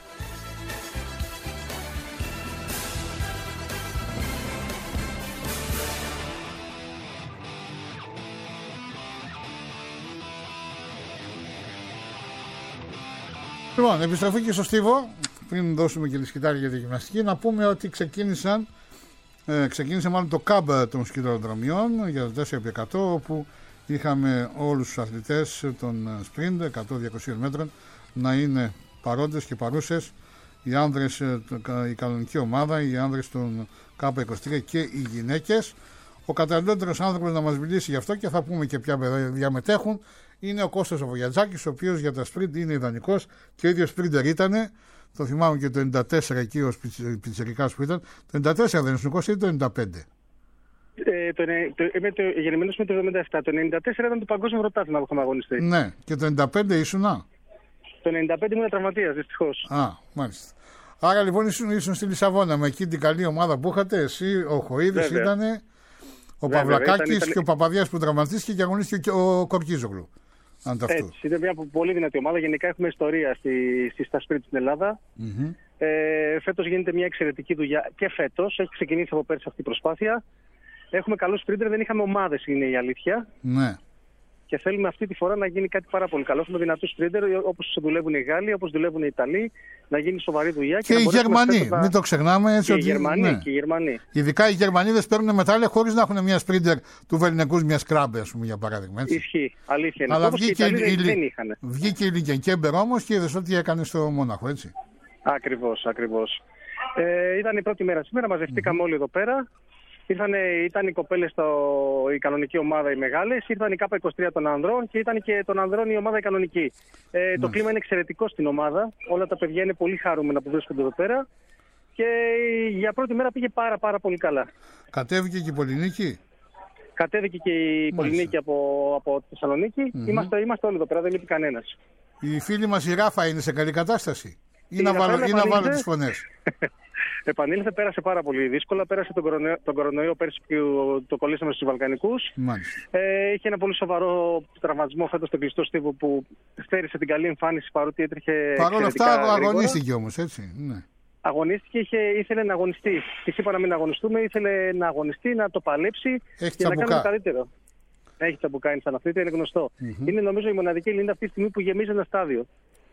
A: Λοιπόν, επιστροφή και στο στίβο, πριν δώσουμε και τη σκητάλη για τη γυμναστική, να πούμε ότι ξεκίνησαν, ε, ξεκίνησε μάλλον το κάμπ των σκηταλοδρομιών για το τέσσερα επί εκατό, όπου είχαμε όλους τους αθλητές των sprint εκατό διακόσια μέτρων να είναι παρόντες και παρούσες, οι άνδρες, η κανονική ομάδα, οι άνδρες των Κάπα είκοσι τρία και οι γυναίκες. Ο καταλληλότερος άνθρωπος να μας μιλήσει γι' αυτό και θα πούμε και ποια παιδιά μετέχουν είναι ο Κώστας ο Βογιατζάκης, ο οποίος για τα sprint είναι ιδανικός και ο ίδιος sprinter ήτανε. Το θυμάμαι και το ενενήντα τέσσερα εκεί ως πιτσιρικάς που ήταν. Το ενενήντα τέσσερα δεν ήσουν Κώστα ή το ενενήντα πέντε?
B: Ε, το, το, είμαι το, γεννημένος με το εβδομήντα επτά. Το ενενήντα τέσσερα ήταν το παγκόσμιο πρωτάθλημα που είχαμε αγωνιστεί.
A: Ναι, και το ενενήντα πέντε ήσουνα?
B: Το ενενήντα πέντε ήμουν τραυματίας, δυστυχώς.
A: Α, μάλιστα. Άρα λοιπόν ήσουν, ήσουν στη Λισαβόνα με εκεί την καλή ομάδα που είχατε. Εσύ, ο Χοΐδης ήτανε, ο Παυλακάκης ήταν... και ο Παπαδιάς που τραυματίστηκε και αγωνίστηκε και ο Κορκίζογλου.
B: Έτσι, είναι μια πολύ δυνατή ομάδα. Γενικά έχουμε ιστορία στη, στη στα σπίτι στην Ελλάδα. Mm-hmm. Ε, φέτος γίνεται μια εξαιρετική δουλειά και φέτος. Έχει ξεκινήσει από πέρσι αυτή η προσπάθεια. Έχουμε καλούς σπρίντερ, δεν είχαμε ομάδες, είναι η αλήθεια.
A: Ναι.
B: Και θέλουμε αυτή τη φορά να γίνει κάτι πάρα πολύ καλό. Έχουμε δυνατούς σπρίντερ, όπως δουλεύουν οι Γάλλοι, όπως δουλεύουν οι Ιταλοί, να γίνει σοβαρή δουλειά.
A: Και, και οι Γερμανοί, να... μην το ξεχνάμε. Έτσι,
B: και,
A: ότι...
B: οι Γερμανοί,
A: ναι.
B: και οι Γερμανοί.
A: Ειδικά οι Γερμανίδες παίρνουν μετάλλια χωρίς να έχουν μια σπρίντερ του Βεληνικούς, μια σκράμπε, ας πούμε, για παράδειγμα. Έτσι.
B: Ισχύει, αλήθεια είναι.
A: Αλλά
B: όπως
A: βγήκε,
B: οι Ιταλοί
A: η...
B: δεν είχαν.
A: Βγήκε η Λιγκενκέμπερ όμως και είδες ό,τι έκανε στο Μόναχο, έτσι.
B: Ακριβώς, ακριβώς. Ε, ήταν η πρώτη μέρα σήμερα, μαζευτήκαμε mm-hmm. όλοι εδώ πέρα. Ήρθανε, ήταν οι κοπέλες, στο, η κανονική ομάδα οι μεγάλες, ήρθαν οι Κάπα είκοσι τρία των ανδρών και ήταν και των ανδρών η ομάδα η κανονική. Ε, το κλίμα είναι εξαιρετικό στην ομάδα. Όλα τα παιδιά είναι πολύ χαρούμενα που βρίσκονται εδώ πέρα και για πρώτη μέρα πήγε πάρα πάρα πολύ καλά.
A: Κατέβηκε και η Πολυνίκη.
B: Κατέβηκε και η Πολυνίκη από, από Θεσσαλονίκη. Mm-hmm. Είμαστε, είμαστε όλοι εδώ πέρα, δεν λείπει κανένας.
A: Η φίλη μας η Ράφα είναι σε καλή κατάσταση ή να βάλω, ή να βάλω τις φωνές?
B: Επανήλθε, πέρασε πάρα πολύ δύσκολα. Πέρασε τον κορονοϊό, τον κορονοϊό πέρσι που το κολλήσαμε στους Βαλκανικούς. Ε, είχε ένα πολύ σοβαρό τραυματισμό φέτος στον κλειστό στίβο που στέρισε την καλή εμφάνιση παρότι έτρεχε.
A: Παρ' όλα αυτά αγωνίστηκε όμως, έτσι. Ναι.
B: Αγωνίστηκε, είχε, ήθελε να αγωνιστεί. Της είπα να μην αγωνιστούμε, ήθελε να αγωνιστεί, να το παλέψει
A: Έχει
B: και
A: τσαμπουκά.
B: να κάνει καλύτερο. Έχει τσαμπουκά, είναι σαν αθλήτρια, είναι γνωστό. Mm-hmm. Είναι νομίζω η μοναδική Ελληνίδα αυτή τη στιγμή που γεμίζει ένα στάδιο.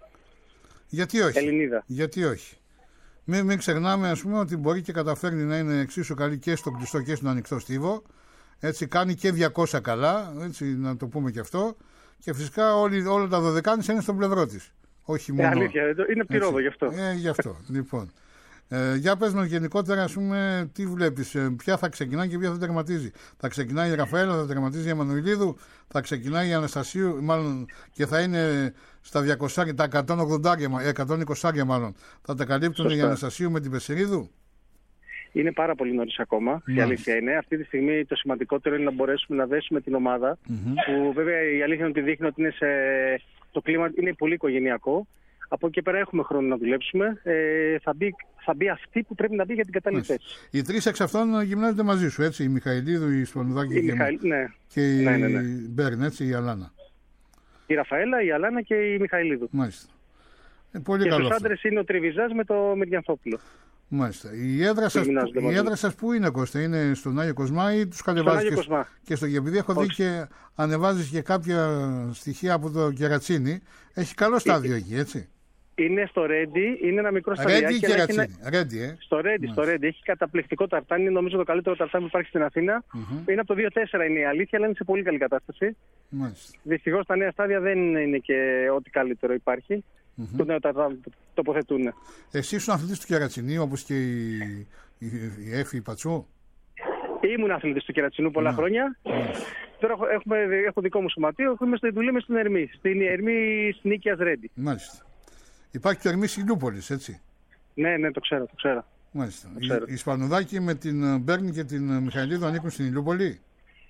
A: Γιατί όχι.
B: Ελληνίδα.
A: Γιατί όχι. Μην, μην ξεχνάμε, ας πούμε, ότι μπορεί και καταφέρνει να είναι εξίσου καλή και στον κλειστό και στον ανοιχτό στίβο. Έτσι, κάνει και διακόσια καλά, έτσι, να το πούμε και αυτό. Και φυσικά όλοι, όλα τα δωδεκάνησα είναι στον πλευρό της. Όχι μόνο.
B: Ε, αλήθεια, είναι πτυρόδο γι' αυτό.
A: Ε, γι' αυτό, λοιπόν. Ε, για πες μας γενικότερα, ας πούμε, τι βλέπεις, ε, ποια θα ξεκινάει και ποια θα τερματίζει. Θα ξεκινάει η Ραφαέλα, θα τερματίζει η Εμμανουηλίδου, θα ξεκινάει η Αναστασίου, μάλλον και θα είναι στα διακόσια, τα εκατόν ογδόντα, εκατόν είκοσι μάλλον. Θα τα καλύπτουν η Αναστασίου με την Πεσσερίδου.
B: Είναι πάρα πολύ νωρίς ακόμα. Η αλήθεια είναι. Αυτή τη στιγμή το σημαντικότερο είναι να μπορέσουμε να δέσουμε την ομάδα. Mm-hmm. Που βέβαια η αλήθεια είναι ότι δείχνει ότι είναι σε... το κλίμα είναι πολύ οικογενειακό. Από εκεί πέρα έχουμε χρόνο να δουλέψουμε. Ε, θα, μπει, θα μπει αυτή που πρέπει να μπει για την κατάλληλη θέση. Οι
A: τρεις εξ αυτών γυμνάζονται μαζί σου, έτσι. Η Μιχαηλίδου, η Σπανουδάκη
B: η
A: και,
B: Μιχαηλ... ναι.
A: και
B: ναι, ναι, ναι.
A: η Μπέρν, έτσι, η Αλάνα.
B: Η Ραφαέλα, η Αλάνα και η Μιχαηλίδου.
A: Μάλιστα. Ε, πολύ
B: και
A: καλό.
B: στους άντρες είναι ο Τριβιζάς με το Μυριανθόπουλο.
A: Μάλιστα. Η έδρα σας, η έδρα σας πού είναι, Κώστα? Είναι στον Άγιο Κοσμά ή τους κατεβάζεις και, στο, και στο Γεμπηδί? Έχω δει και ανεβάζεις και κάποια στοιχεία από το Κερατσίνι. Έχει καλό στάδιο εκεί, έτσι.
B: Είναι στο Ρέντι, είναι ένα μικρό σταδιάκι.
A: Ρέντι ή Κερατσίνι? Ένα... Ρέντι, ε.
B: Στο Ρέντι, στο Ρέντι. Έχει καταπληκτικό ταρτάνι. Είναι νομίζω το καλύτερο ταρτάνι που υπάρχει στην Αθήνα. Mm-hmm. Είναι από το δύο τέσσερα είναι η αλήθεια, αλλά είναι σε πολύ καλή κατάσταση. Δυστυχώς τα νέα στάδια δεν είναι και ό,τι καλύτερο υπάρχει. Mm-hmm. Το νέο ταρτάνι τοποθετούν.
A: Εσύ ήσουν αθλητής του Κερατσινίου όπως και η, η, η Έφη Πατσού?
B: Ήμουν αθλητής του Κερατσινού πολλά mm. χρόνια. Mm. Τώρα έχουμε, έχω δικό μου σωματείο. Είμαι στη δουλειά με στην Ερμή. Στην Ερμή Νίκιας Ρέντι.
A: Μάλιστα. Υπάρχει και ο Ερμής Ηλιούπολης, έτσι.
B: Ναι, ναι, το ξέρω, το ξέρω.
A: Μάλιστα. Το ξέρω. Η, η Σπανουδάκη με την Μπέρν και την Μιχαηλίδου ανήκουν στην Ηλιούπολη.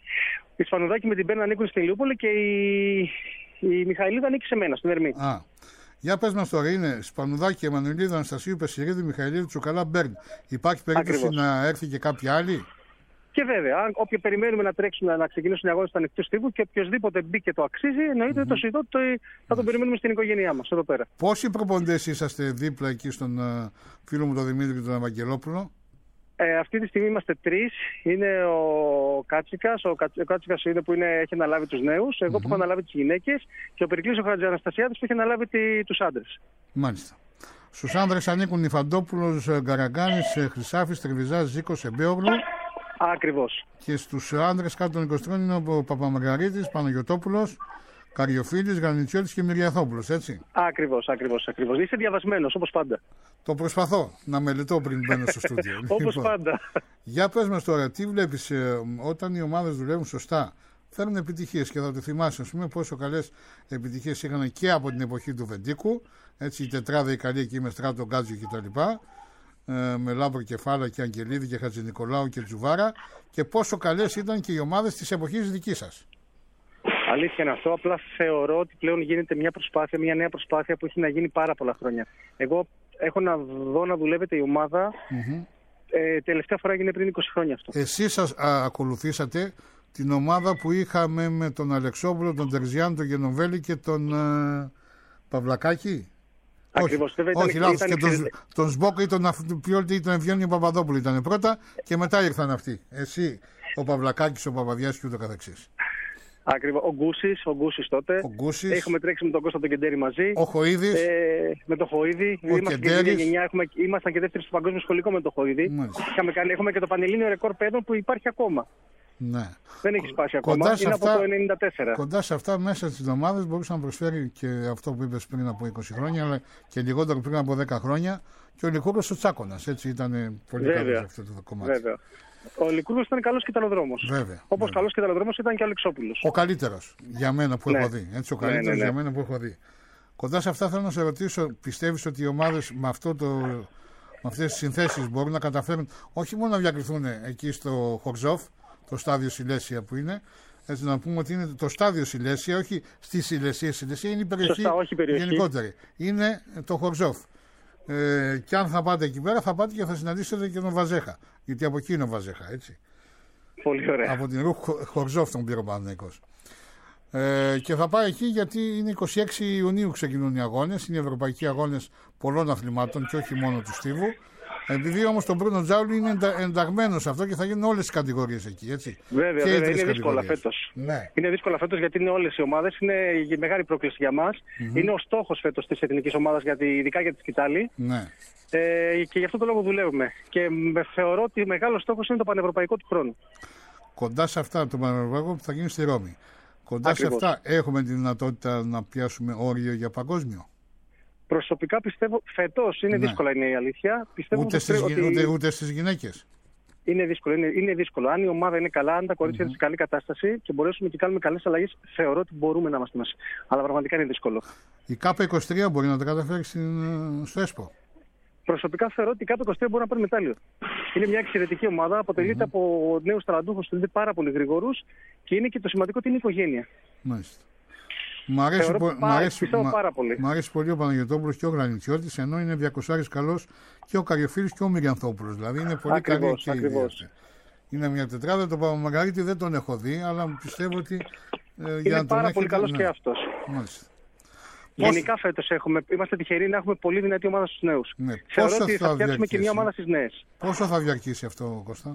B: Η Σπανουδάκη με την Μπέρν ανήκουν στην Ηλιούπολη και η, η Μιχαηλίδου ανήκει σε μένα, στην Ερμή.
A: Α. Για πες μας τώρα, είναι Σπανουδάκη, Εμμανουηλίδου, Αναστασίου, Πεσσερίδου, Μιχαηλίδου, Τσουκαλά, Μπέρν. Υπάρχει περίπτωση Ακριβώς. να έρθει και κάποια άλλη?
B: Και βέβαια, όποιο περιμένουμε να τρέξουν να ξεκινήσουν οι αγώνες του ανοιχτού στίβου και οποιοδήποτε μπει και το αξίζει, εννοείται mm-hmm. το συζητώ, το, θα τον περιμένουμε στην οικογένειά μας εδώ πέρα.
A: Πόσοι προπονητές είσαστε δίπλα εκεί στον uh, φίλο μου τον Δημήτρη και τον Ευαγγελόπουλο?
B: Ε, αυτή τη στιγμή είμαστε τρεις. Είναι ο Κάτσικας, ο, Κα, ο Κάτσικας είναι που είναι, έχει αναλάβει τους νέους, εγώ mm-hmm. που έχω αναλάβει τις γυναίκες και ο Περικλής ο Χατζαναστασιάδης που έχει αναλάβει τη, τους άντρες.
A: Μάλιστα. Στους άνδρες ανήκουν Νιφαντόπουλος, Γκαραγκάνης, Χρυσάφης, Τρεβιζάς, Ζήκος, Εμπέογλου.
B: Ακριβώς.
A: Και στους άντρες κάτω των είκοσι είναι ο Παπαμαργαρίτης, Παναγιωτόπουλος, Καριοφίλης, Γρανιτσιώτης και Μυριαθόπουλος, έτσι.
B: Ακριβώς, ακριβώς, ακριβώς. Είσαι διαβασμένος, όπως πάντα.
A: Το προσπαθώ να μελετώ πριν μπαίνω στο στούντιο.
B: Όπως λοιπόν, πάντα.
A: Για πες μας τώρα, τι βλέπεις ε, όταν οι ομάδες δουλεύουν σωστά, φέρνουν επιτυχίες και θα το θυμάσαι, ας πούμε, πόσο καλές επιτυχίες είχαν και από την εποχή του Βεντίκου. Έτσι, η τετράδα η καλή εκεί με Στράτο, Γκάτζιο κτλ. Ε, με Λάμπρο Κεφάλα και Αγγελίδη και Χατζηνικολάου και Τζουβάρα. Και πόσο καλές ήταν και οι ομάδες της εποχής δικής σας.
G: Αλήθεια είναι αυτό. Απλά θεωρώ ότι πλέον γίνεται μια προσπάθεια, μια νέα προσπάθεια που έχει να γίνει πάρα πολλά χρόνια. Εγώ έχω να δω να δουλεύεται η ομάδα. Mm-hmm. Ε, τελευταία φορά έγινε πριν είκοσι χρόνια αυτό.
A: Εσείς σας α, ακολουθήσατε την ομάδα που είχαμε με τον Αλεξόπουλο, τον Τερζιάν, τον Γενοβέλη και τον ε, Παυλακάκη.
G: Ακριβώς.
A: Όχι,
G: ήταν,
A: όχι
G: ήταν,
A: λάθος.
G: ήταν
A: Και τον, τον Σμπόκο ή τον, τον Ευγένιο Παπαδόπουλο ήταν πρώτα και μετά ήρθαν αυτοί. Εσύ, ο Παυλακάκης, ο Παπαδιάς και ούτω καθεξής.
G: Ακριβώς. Ο Γκούσης, ο Γκούσης τότε.
A: Ο Γκούσης.
G: Έχουμε τρέξει με τον Κώστα τον Κεντέρη μαζί.
A: Ο Χοΐδης.
G: Ε, με τον Χοΐδη. Ήμασταν και, γενιά, έχουμε, ήμασταν και δεύτεροι στο παγκόσμιο σχολικό με τον Χοΐδη. Είχαμε κάνει, έχουμε και το Πανελλήνιο ρεκόρ παιδών που υπάρχει ακόμα.
A: Ναι.
G: Δεν έχει σπάσει ακόμα. Είναι αυτά, από το ενενήντα τέσσερα.
A: Κοντά σε αυτά, μέσα στις εβδομάδες μπορούσε να προσφέρει και αυτό που είπες πριν από είκοσι χρόνια, αλλά και λιγότερο πριν από δέκα χρόνια. Και ο Λικούρος ο Τσάκωνας. Έτσι ήταν πολύ καλός αυτό το κομμάτι.
G: Βέβαια. Ο Λικούρος ήταν καλός και ήταν ο δρόμος. Όπως καλός και ήταν ο δρόμος ήταν και ο Αλεξόπουλος.
A: Ο καλύτερος για μένα που ναι. έχω δει. Έτσι, ο καλύτερος ναι, ναι, ναι. για μένα που έχω δει. Κοντά σε αυτά θέλω να σε ρωτήσω, πιστεύεις ότι οι ομάδες με, αυτό το, με αυτές τις συνθέσεις μπορούν να καταφέρουν όχι μόνο να διακριθούν εκεί στο Χορζόφ, το στάδιο Σιλέσια που είναι, έτσι να πούμε ότι είναι το στάδιο Σιλέσια, όχι στη Σιλέσια. Σιλέσια είναι η περιοχή,
G: Σωστά, όχι περιοχή
A: γενικότερη. Είναι το Χορζόφ. Ε, και αν θα πάτε εκεί πέρα, θα πάτε και θα συναντήσετε και τον Βαζέχα. Γιατί από εκεί είναι ο Βαζέχα, έτσι.
G: Πολύ ωραία.
A: Από την Ρούχ Χορζόφ τον πήρε ο Παναθηναϊκός. Ε, και θα πάει εκεί γιατί είναι είκοσι έξι Ιουνίου ξεκινούν οι αγώνες. Είναι οι ευρωπαϊκοί αγώνες πολλών αθλημάτων και όχι μόνο του στίβου. Επειδή όμως τον Μπρούνο Τζάουλου είναι ενταγμένο σε αυτό και θα γίνουν όλες τις κατηγορίες εκεί, έτσι.
G: Βέβαια, και βέβαια είναι δύσκολα φέτος. Ναι. Είναι δύσκολα φέτος γιατί είναι όλες οι ομάδες. Είναι μεγάλη πρόκληση για μας. Mm-hmm. Είναι ο στόχος φέτος της εθνικής ομάδας, ειδικά για τη Σκητάλη.
A: Ναι.
G: Ε, και γι' αυτό το λόγο δουλεύουμε. Και θεωρώ ότι μεγάλος στόχος είναι το πανευρωπαϊκό του χρόνου.
A: Κοντά σε αυτά, το πανευρωπαϊκό που θα γίνει στη Ρώμη. Κοντά Ακριβώς. σε αυτά, έχουμε τη δυνατότητα να πιάσουμε όριο για παγκόσμιο.
G: Προσωπικά πιστεύω φέτος είναι ναι. δύσκολα, είναι η αλήθεια. Πιστεύω
A: ούτε, στις, ότι... ούτε, ούτε στις γυναίκες.
G: Είναι δύσκολο, είναι, είναι δύσκολο. Αν η ομάδα είναι καλά, αν τα κορίτσια είναι mm-hmm. σε καλή κατάσταση και μπορέσουμε και κάνουμε καλές αλλαγές, θεωρώ ότι μπορούμε να είμαστε μέσα. Αλλά πραγματικά είναι δύσκολο.
A: Η ΚΑΠΑ είκοσι τρία μπορεί να τα καταφέρει στο ΕΣΠΟ.
G: Προσωπικά θεωρώ ότι η ΚΑΠΑ είκοσι τρία μπορεί να πάρει μετάλλιο. Είναι μια εξαιρετική ομάδα, αποτελείται mm-hmm. από νέους ταλαντούχους που είναι πάρα πολύ γρήγορους και είναι και το σημαντικό ότι είναι οικογένεια.
A: Μάλιστα. Μ' αρέσει, πο...
G: πάρα,
A: αρέσει,
G: πάρα πολύ.
A: Μ' αρέσει πολύ ο Παναγιωτόπουλος και ο Γρανιτσιώτης, ενώ είναι διακοσάρης καλός και ο Καριοφίλης και ο Μυριανθόπουλος. Δηλαδή είναι πολύ
G: ακριβώς,
A: καλή και
G: ακριβώς.
A: Είναι μια τετράδα. Τον Παπαμαργαρίτη δεν τον έχω δει, αλλά πιστεύω ότι.
G: Ε, είναι για να πάρα τον πολύ καλός ναι. και αυτός.
A: Μάλιστα.
G: Γενικά φέτος έχουμε, είμαστε τυχεροί να έχουμε πολύ δυνατή ομάδα στους νέους.
A: Ναι.
G: Θεωρώ
A: Πόσο
G: ότι θα, θα φτιάξουμε και μια ομάδα στις νέες.
A: Πόσο θα διαρκήσει αυτό, Κώστα?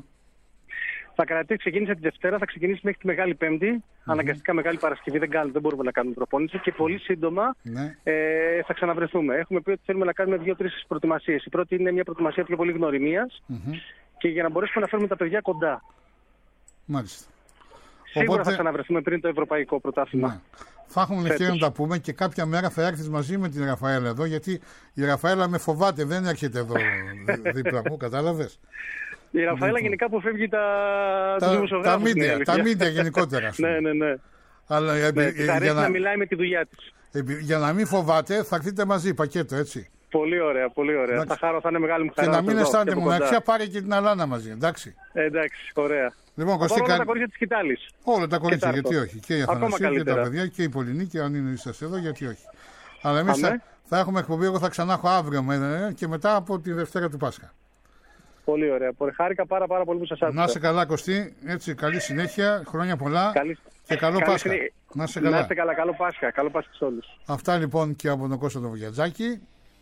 G: Θα κρατήσει, ξεκίνησε τη Δευτέρα, θα ξεκινήσει μέχρι τη Μεγάλη Πέμπτη. Mm-hmm. Αναγκαστικά Μεγάλη Παρασκευή δεν, κάνουμε, δεν μπορούμε να κάνουμε προπόνηση και πολύ σύντομα ναι. ε, θα ξαναβρεθούμε. Έχουμε πει ότι θέλουμε να κάνουμε δύο-τρεις προετοιμασίες. Η πρώτη είναι μια προετοιμασία πιο πολύ γνωριμίας mm-hmm. και για να μπορέσουμε να φέρουμε τα παιδιά κοντά.
A: Μάλιστα.
G: Σίγουρα
A: Οπότε...
G: θα ξαναβρεθούμε πριν το Ευρωπαϊκό Πρωτάθλημα.
A: Ναι. Θα έχουμε ευκαιρία να τα πούμε και κάποια μέρα θα έρθεις μαζί με την Ραφαέλα εδώ, γιατί η Ραφαέλα με φοβάται, δεν έρχεται εδώ δίπλα μου, κατάλαβες.
G: Η Ραφαέλα γενικά που φεύγει τα,
A: τα,
G: τους δημοσιογράφους.
A: Τα μίντια, τα μίντια γενικότερα.
G: ναι, ναι, ναι.
A: Αλλά,
G: ναι
A: ε,
G: της αρέσει να... να μιλάει με τη δουλειά της.
A: Ε, για να μην φοβάται θα έρθετε μαζί, πακέτο, έτσι.
G: Πολύ ωραία, πολύ ωραία. Εντάξει. Θα χαρώ, θα είναι μεγάλη μου χαρά.
A: Και να μην αισθάνεται μοναξιά, πάρε και την Αλάνα μαζί, εντάξει.
G: Ε, εντάξει, ωραία.
A: Λοιπόν, Κωστή,
G: όλα τα κορίτσια της Σκητάλης.
A: Όλα τα κορίτσια, γιατί όχι. Και η Αθανασία και τα παιδιά και η Πολυνίκη, αν είναι είσαστε εδώ, γιατί όχι. Αλλά εμείς θα, θα έχουμε εκπομπή, εγώ θα ξανά έχω αύριο και μετά από τη Δευτέρα του Πάσχα.
G: Πολύ ωραία. Χάρηκα πάρα, πάρα πολύ που σας άκουσα.
A: Να είσαι καλά, Κωστή. Έτσι, καλή συνέχεια, χρόνια πολλά καλή... και καλό καλή Πάσχα. Συνέ... Να είσαι καλά.
G: Να είστε καλά, καλό Πάσχα. Καλό Πάσχα σε όλους.
A: Αυτά λοιπόν και από τον Κώστα τον Βουγιατζάκη.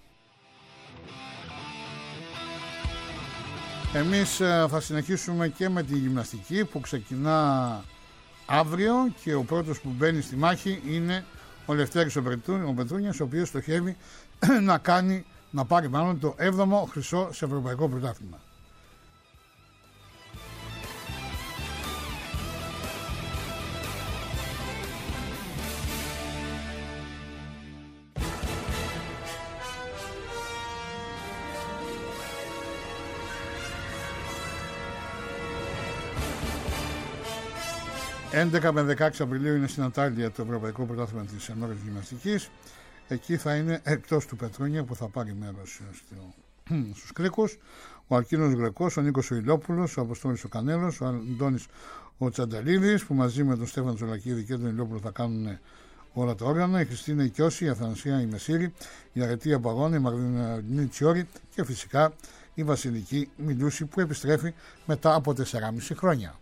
A: Εμείς θα συνεχίσουμε και με τη γυμναστική που ξεκινά αύριο και ο πρώτος που μπαίνει στη μάχη είναι ο Λευτέρης ο Πετρούνιας, ο οποίος στοχεύει να κάνει, να πάρει μάλλον το έβδομο χρυσό σε ευρωπαϊκό πρωτάθλημα. έντεκα με δεκαέξι Απριλίου είναι στην Αντάλια το Ευρωπαϊκό Πρωτάθλημα της Ενόρας Γυμναστικής. Εκεί θα είναι, εκτός του Πετρούνια που θα πάρει μέρος στο, στους κρίκους, ο Αλκίνος Γρεκός, ο Νίκος ο Ηλιόπουλος, ο Αποστόλης ο Κανέλος, ο Αντώνης ο Τσανταλίδης, που μαζί με τον Στέφανο Τσολακίδη και τον Ηλιόπουλο θα κάνουν όλα τα όργανα, η Χριστίνα Οικιώση, η Αθανασία η Μεσήρη, η Αρετή Απαγώνη, η Μαρδινή Τσιόρη και φυσικά η Βασιλική Μιλούση που επιστρέφει μετά από τεσσεράμισι χρόνια.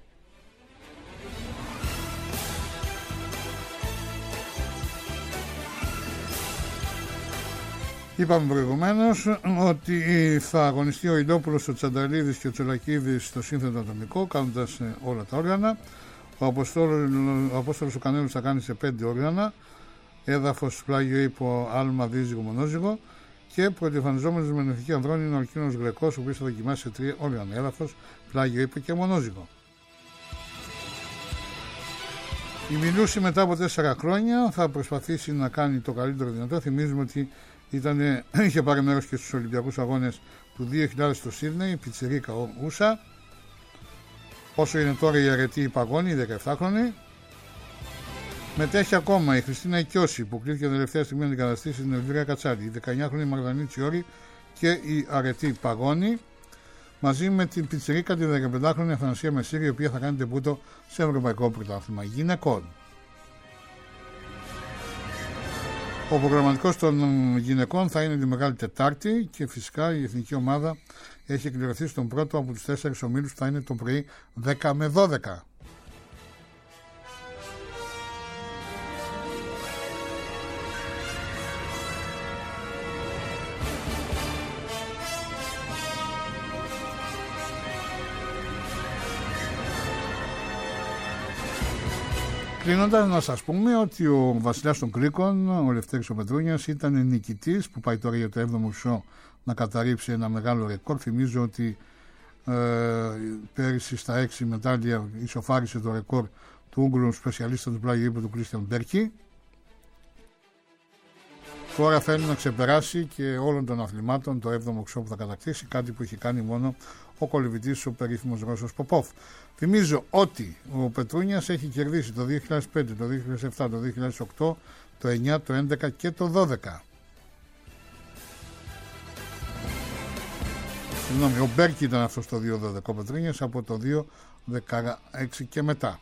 A: Είπαμε προηγουμένως ότι θα αγωνιστεί ο Ηλιόπουλος, ο Τσανταλίδης και ο Τσολακίδης στο σύνθετο ατομικό, κάνοντας όλα τα όργανα. Ο Απόστολος ο Κανέλος θα κάνει σε πέντε όργανα, έδαφος, πλάγιο ύπο, άλμα, δίζυγο, μονόζυγο, και πρωτοεμφανιζόμενος με νευτική ανδρών είναι ο Αλκίνος Γρεκός, ο οποίος θα δοκιμάσει σε τρία όργανα, έδαφος, πλάγιο ύπο και μονόζυγο. Η Μιλούση μετά από τέσσερα χρόνια θα προσπαθήσει να κάνει το καλύτερο δυνατό. Θυμίζουμε ότι ήτανε, είχε πάρει μέρος και στους Ολυμπιακούς Αγώνες του δύο χιλιάδες στο Σίδνεϊ, η Πιτσιρίκα Ούσα. Όσο είναι τώρα η Αρετή Παγώνη, η δεκαεφτάχρονη. Μετέχει ακόμα η Χριστίνα Οικιώση που κλείθηκε τελευταία στιγμή να αντικαταστήσει την Ελβίρα Κατσάλη, η δεκαεννιάχρονη Μαγδανή Τσιόρη και η Αρετή Παγώνη, μαζί με την Πιτσιρίκα τη δεκαπεντάχρονη Αθανασία Μεσήρη, η οποία θα κάνει τεμπούτο σε Ευρωπαϊκό Πρωτάθλημα Γυναικών. Ο προγραμματικός των γυναικών θα είναι τη Μεγάλη Τετάρτη και φυσικά η εθνική ομάδα έχει εκπληρωθεί στον πρώτο από τους τέσσερις ομίλους που θα είναι το πρωί δέκα με δώδεκα. Κλείνοντας, να σας πούμε ότι ο βασιλιάς των Κρίκων, ο Λευτέρης ο Πετρούνιας, ήταν νικητής που πάει τώρα για το έβδομο σο να καταρρύψει ένα μεγάλο ρεκόρ. Θυμίζω ότι ε, πέρυσι στα έξι μετάλλια ισοφάρισε το ρεκόρ του Ούγγρου σπεσιαλίστα του πλάγιου ύπου του Κρίστιαν Μπέρκι. Τώρα θέλει να ξεπεράσει και όλων των αθλημάτων το έβδομο σο που θα κατακτήσει, κάτι που έχει κάνει μόνο ο κολυβητής ο περίφημος Ρώσος Ποπόφ. Θυμίζω ότι ο Πετρούνιας έχει κερδίσει το δύο χιλιάδες πέντε, το δύο χιλιάδες επτά, το δύο χιλιάδες οκτώ, το εννιά, το έντεκα και το δώδεκα. Συγγνώμη, ο Μπέρκι ήταν αυτός το δύο δώδεκα, ο Πετρούνιας από το δύο δεκαέξι και μετά.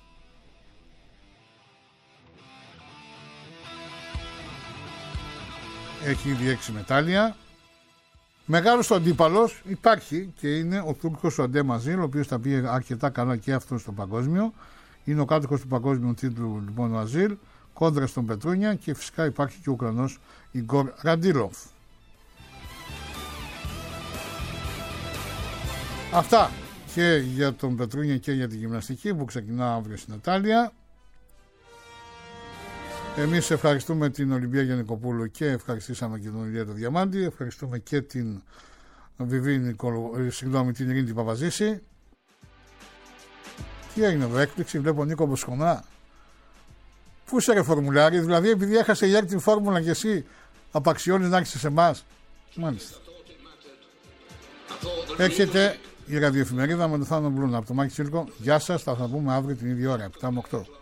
A: Έχει ήδη έξι μετάλλια. Μεγάλος αντίπαλος υπάρχει και είναι ο Τούρκος ο Αντέ Μαζίλ, ο οποίος τα πήγε αρκετά καλά και αυτό στο παγκόσμιο. Είναι ο κάτοχος του παγκόσμιου τίτλου λοιπόν ο Αζίλ, κόντρα στον Πετρούνια, και φυσικά υπάρχει και ο Ουκρανός Ιγκόρ Ραντίλοφ. Αυτά και για τον Πετρούνια και για τη γυμναστική που ξεκινά αύριο στην Ιταλία. Εμείς ευχαριστούμε την Ολυμπία Γιαννικοπούλου και ευχαριστήσαμε και τον Ηλία το Διαμάντη. Ευχαριστούμε και την Βιβί Νικολο... συγγνώμη, την Ειρήνη Παπαζήση. Τι έγινε εδώ, έκπληξη, βλέπω Νίκο Μποσκονά. Πού είσαι ρε φορμουλάρι, δηλαδή επειδή έχασε η την φόρμουλα και εσύ απαξιώνεις να έρχεσαι σε εμάς. Μάλιστα. Έρχεται η ραδιοεφημερίδα με τον Θάνο Μπλούνα από το Μάκη Τσίλκο. Γεια σας, θα τα πούμε αύριο την ίδια ώρα, επτά με οκτώ.